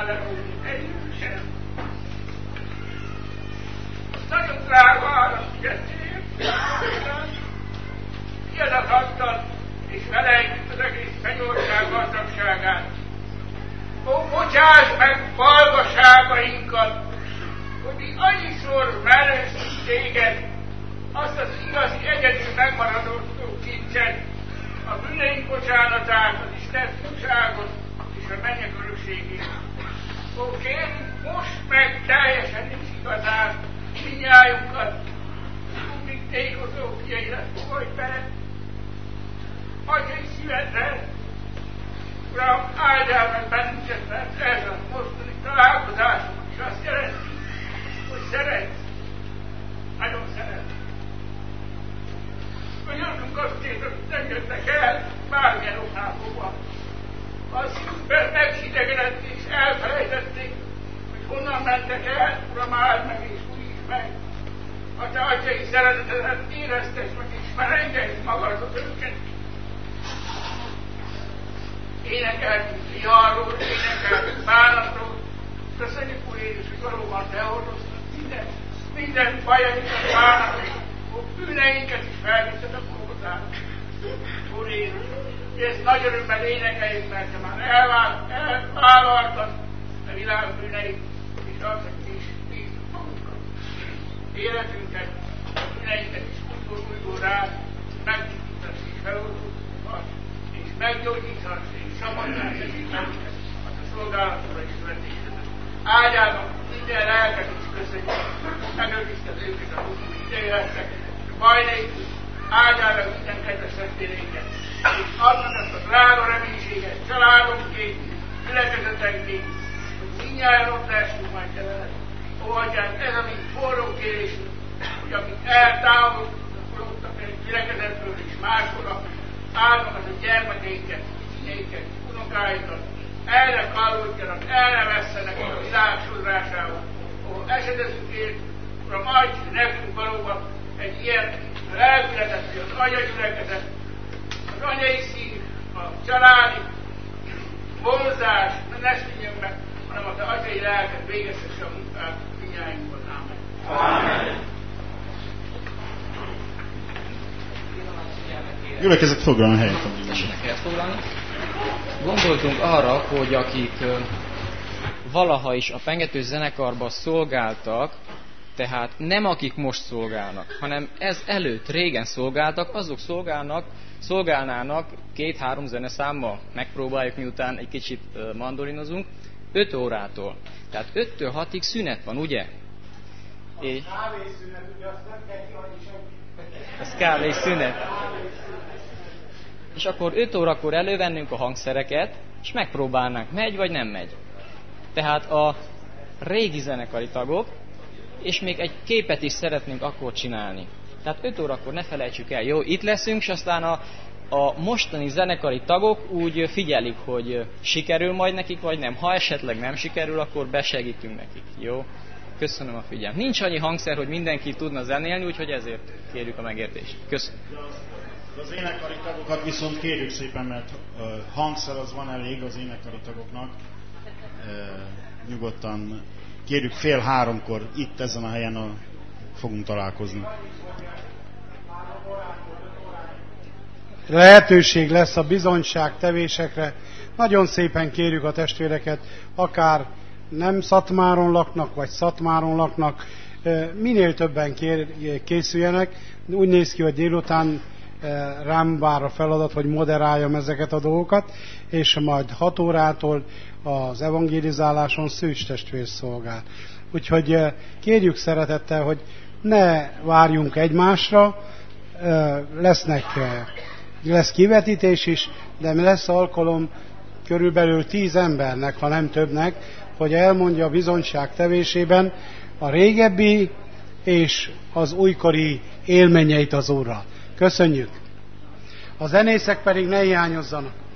ellenünk együttsen. Nagyon drága árat fizettél, kiadathattan, és felejtjük az egész mennyország gazdagságát. Bocsáss meg balgaságainkat, hogy mi annyiszor mellőztünk téged, azt az igazi egyedül megmaradó kincset, a bűneink bocsánatát, az Isten fiúságot és a mennyek örökségét. Kérjük, most meg teljesen és igazán mindnyájunkat, tudni tékozó fiairat fogadj bele. Atyai szívedre, Uram, áldjál meg bennünket, mert ez a mostani találkozásunk is azt jelenti, hogy szeretsz, nagyon szeretsz. Könyörgünk azt kérjük, hogy nem jöttek el bármilyen oknál fogva. A szívükben meghidegelett és elfelejtették, hogy honnan mentek el, Uram, áld meg és újítsd meg. A te atyai szeretetet éreztes meg és merengedj magadhoz őket. Énekeltünk viharról, énekeltünk bánatról. Köszönjük, Úr Jézus, hogy valóban te hordoztad minden bajainkat, bánatot, bűneinket is felvitted a Golgotán. Úr Jézus, ezt nagy örömmel énekeljük, mert te már elvállaltad a világ bűneit, és azt, hogy mi is bízunk magunkat. Életünket, a bűneinket is újból rád, megtisztítasz és feloldódsz, és meggyógyíthatsz, és szabadnál teszik meg azt a szolgálatokra és születésedet. Áldjál meg minden lelket, és köszönjük, megőrizted őket a hosszú idejületek, és baj nélkül, áldjál meg minden kedves testvéreinket, és add meg ezt a drága reménységet családonként, gyülekezetenként, hogy mindnyáján ott lehessünk majd te veled. Ó, Atyánk, ez a mi forró kérésünk, hogy akik eltávolodtak egy gyülekezetből és máshol, áld meg az a gyermekeinket, színeiket, unokáikat, erre kallódjanak, erre vesszenek a világ sodrásával. Ahol esedezünk én, Uram, adj nekünk valóban egy ilyen lelkületet, hogy az anyagyülekezet, az anyai szív, a családi vonzás ne szűnjön meg, hanem a te atyai lelket végeztesse a munkát mindnyájunkban. Ámen. Gyülekezet foglalni a helyet. Tessenek elfoglalni. Gondoltunk arra, hogy akik valaha is a Pengetős zenekarban szolgáltak, tehát nem akik most szolgálnak, hanem ez előtt régen szolgáltak, azok szolgálnának 2-3 zeneszámmal, megpróbáljuk, miután egy kicsit mandolinozunk, 5 órától. Tehát 5-től 6-ig szünet van, ugye? És Kávészünet, ugye azt nem kell kihagyni senki. ez kávészünet. És akkor 5 órakor elővennünk a hangszereket, és megpróbálnánk, megy vagy nem megy. Tehát a régi zenekari tagok, és még egy képet is szeretnénk akkor csinálni. Tehát 5 órakor ne felejtsük el, jó, itt leszünk, és aztán a mostani zenekari tagok úgy figyelik, hogy sikerül majd nekik, vagy nem. Ha esetleg nem sikerül, akkor besegítünk nekik, jó? Köszönöm a figyelmet. Nincs annyi hangszer, hogy mindenki tudna zenélni, úgyhogy ezért kérjük a megértést. Köszönöm. Az énekkari tagokat viszont kérjük szépen, mert hangszer az van elég az énekkari tagoknak. Nyugodtan kérjük 2:30 itt ezen a helyen fogunk találkozni. Lehetőség lesz a bizonyság tevésekre. Nagyon szépen kérjük a testvéreket, akár nem Szatmáron laknak, vagy Szatmáron laknak, minél többen készüljenek. Úgy néz ki, hogy délután rám vár a feladat, hogy moderáljam ezeket a dolgokat, és majd 6 órától az evangélizáláson Szűcs testvér szolgál. Úgyhogy kérjük szeretettel, hogy ne várjunk egymásra, lesz kivetítés is, de lesz alkalom körülbelül 10 embernek, ha nem többnek, hogy elmondja a bizonyság tevésében a régebbi és az újkori élményeit az Úrral. Köszönjük! A zenészek pedig ne hiányozzanak!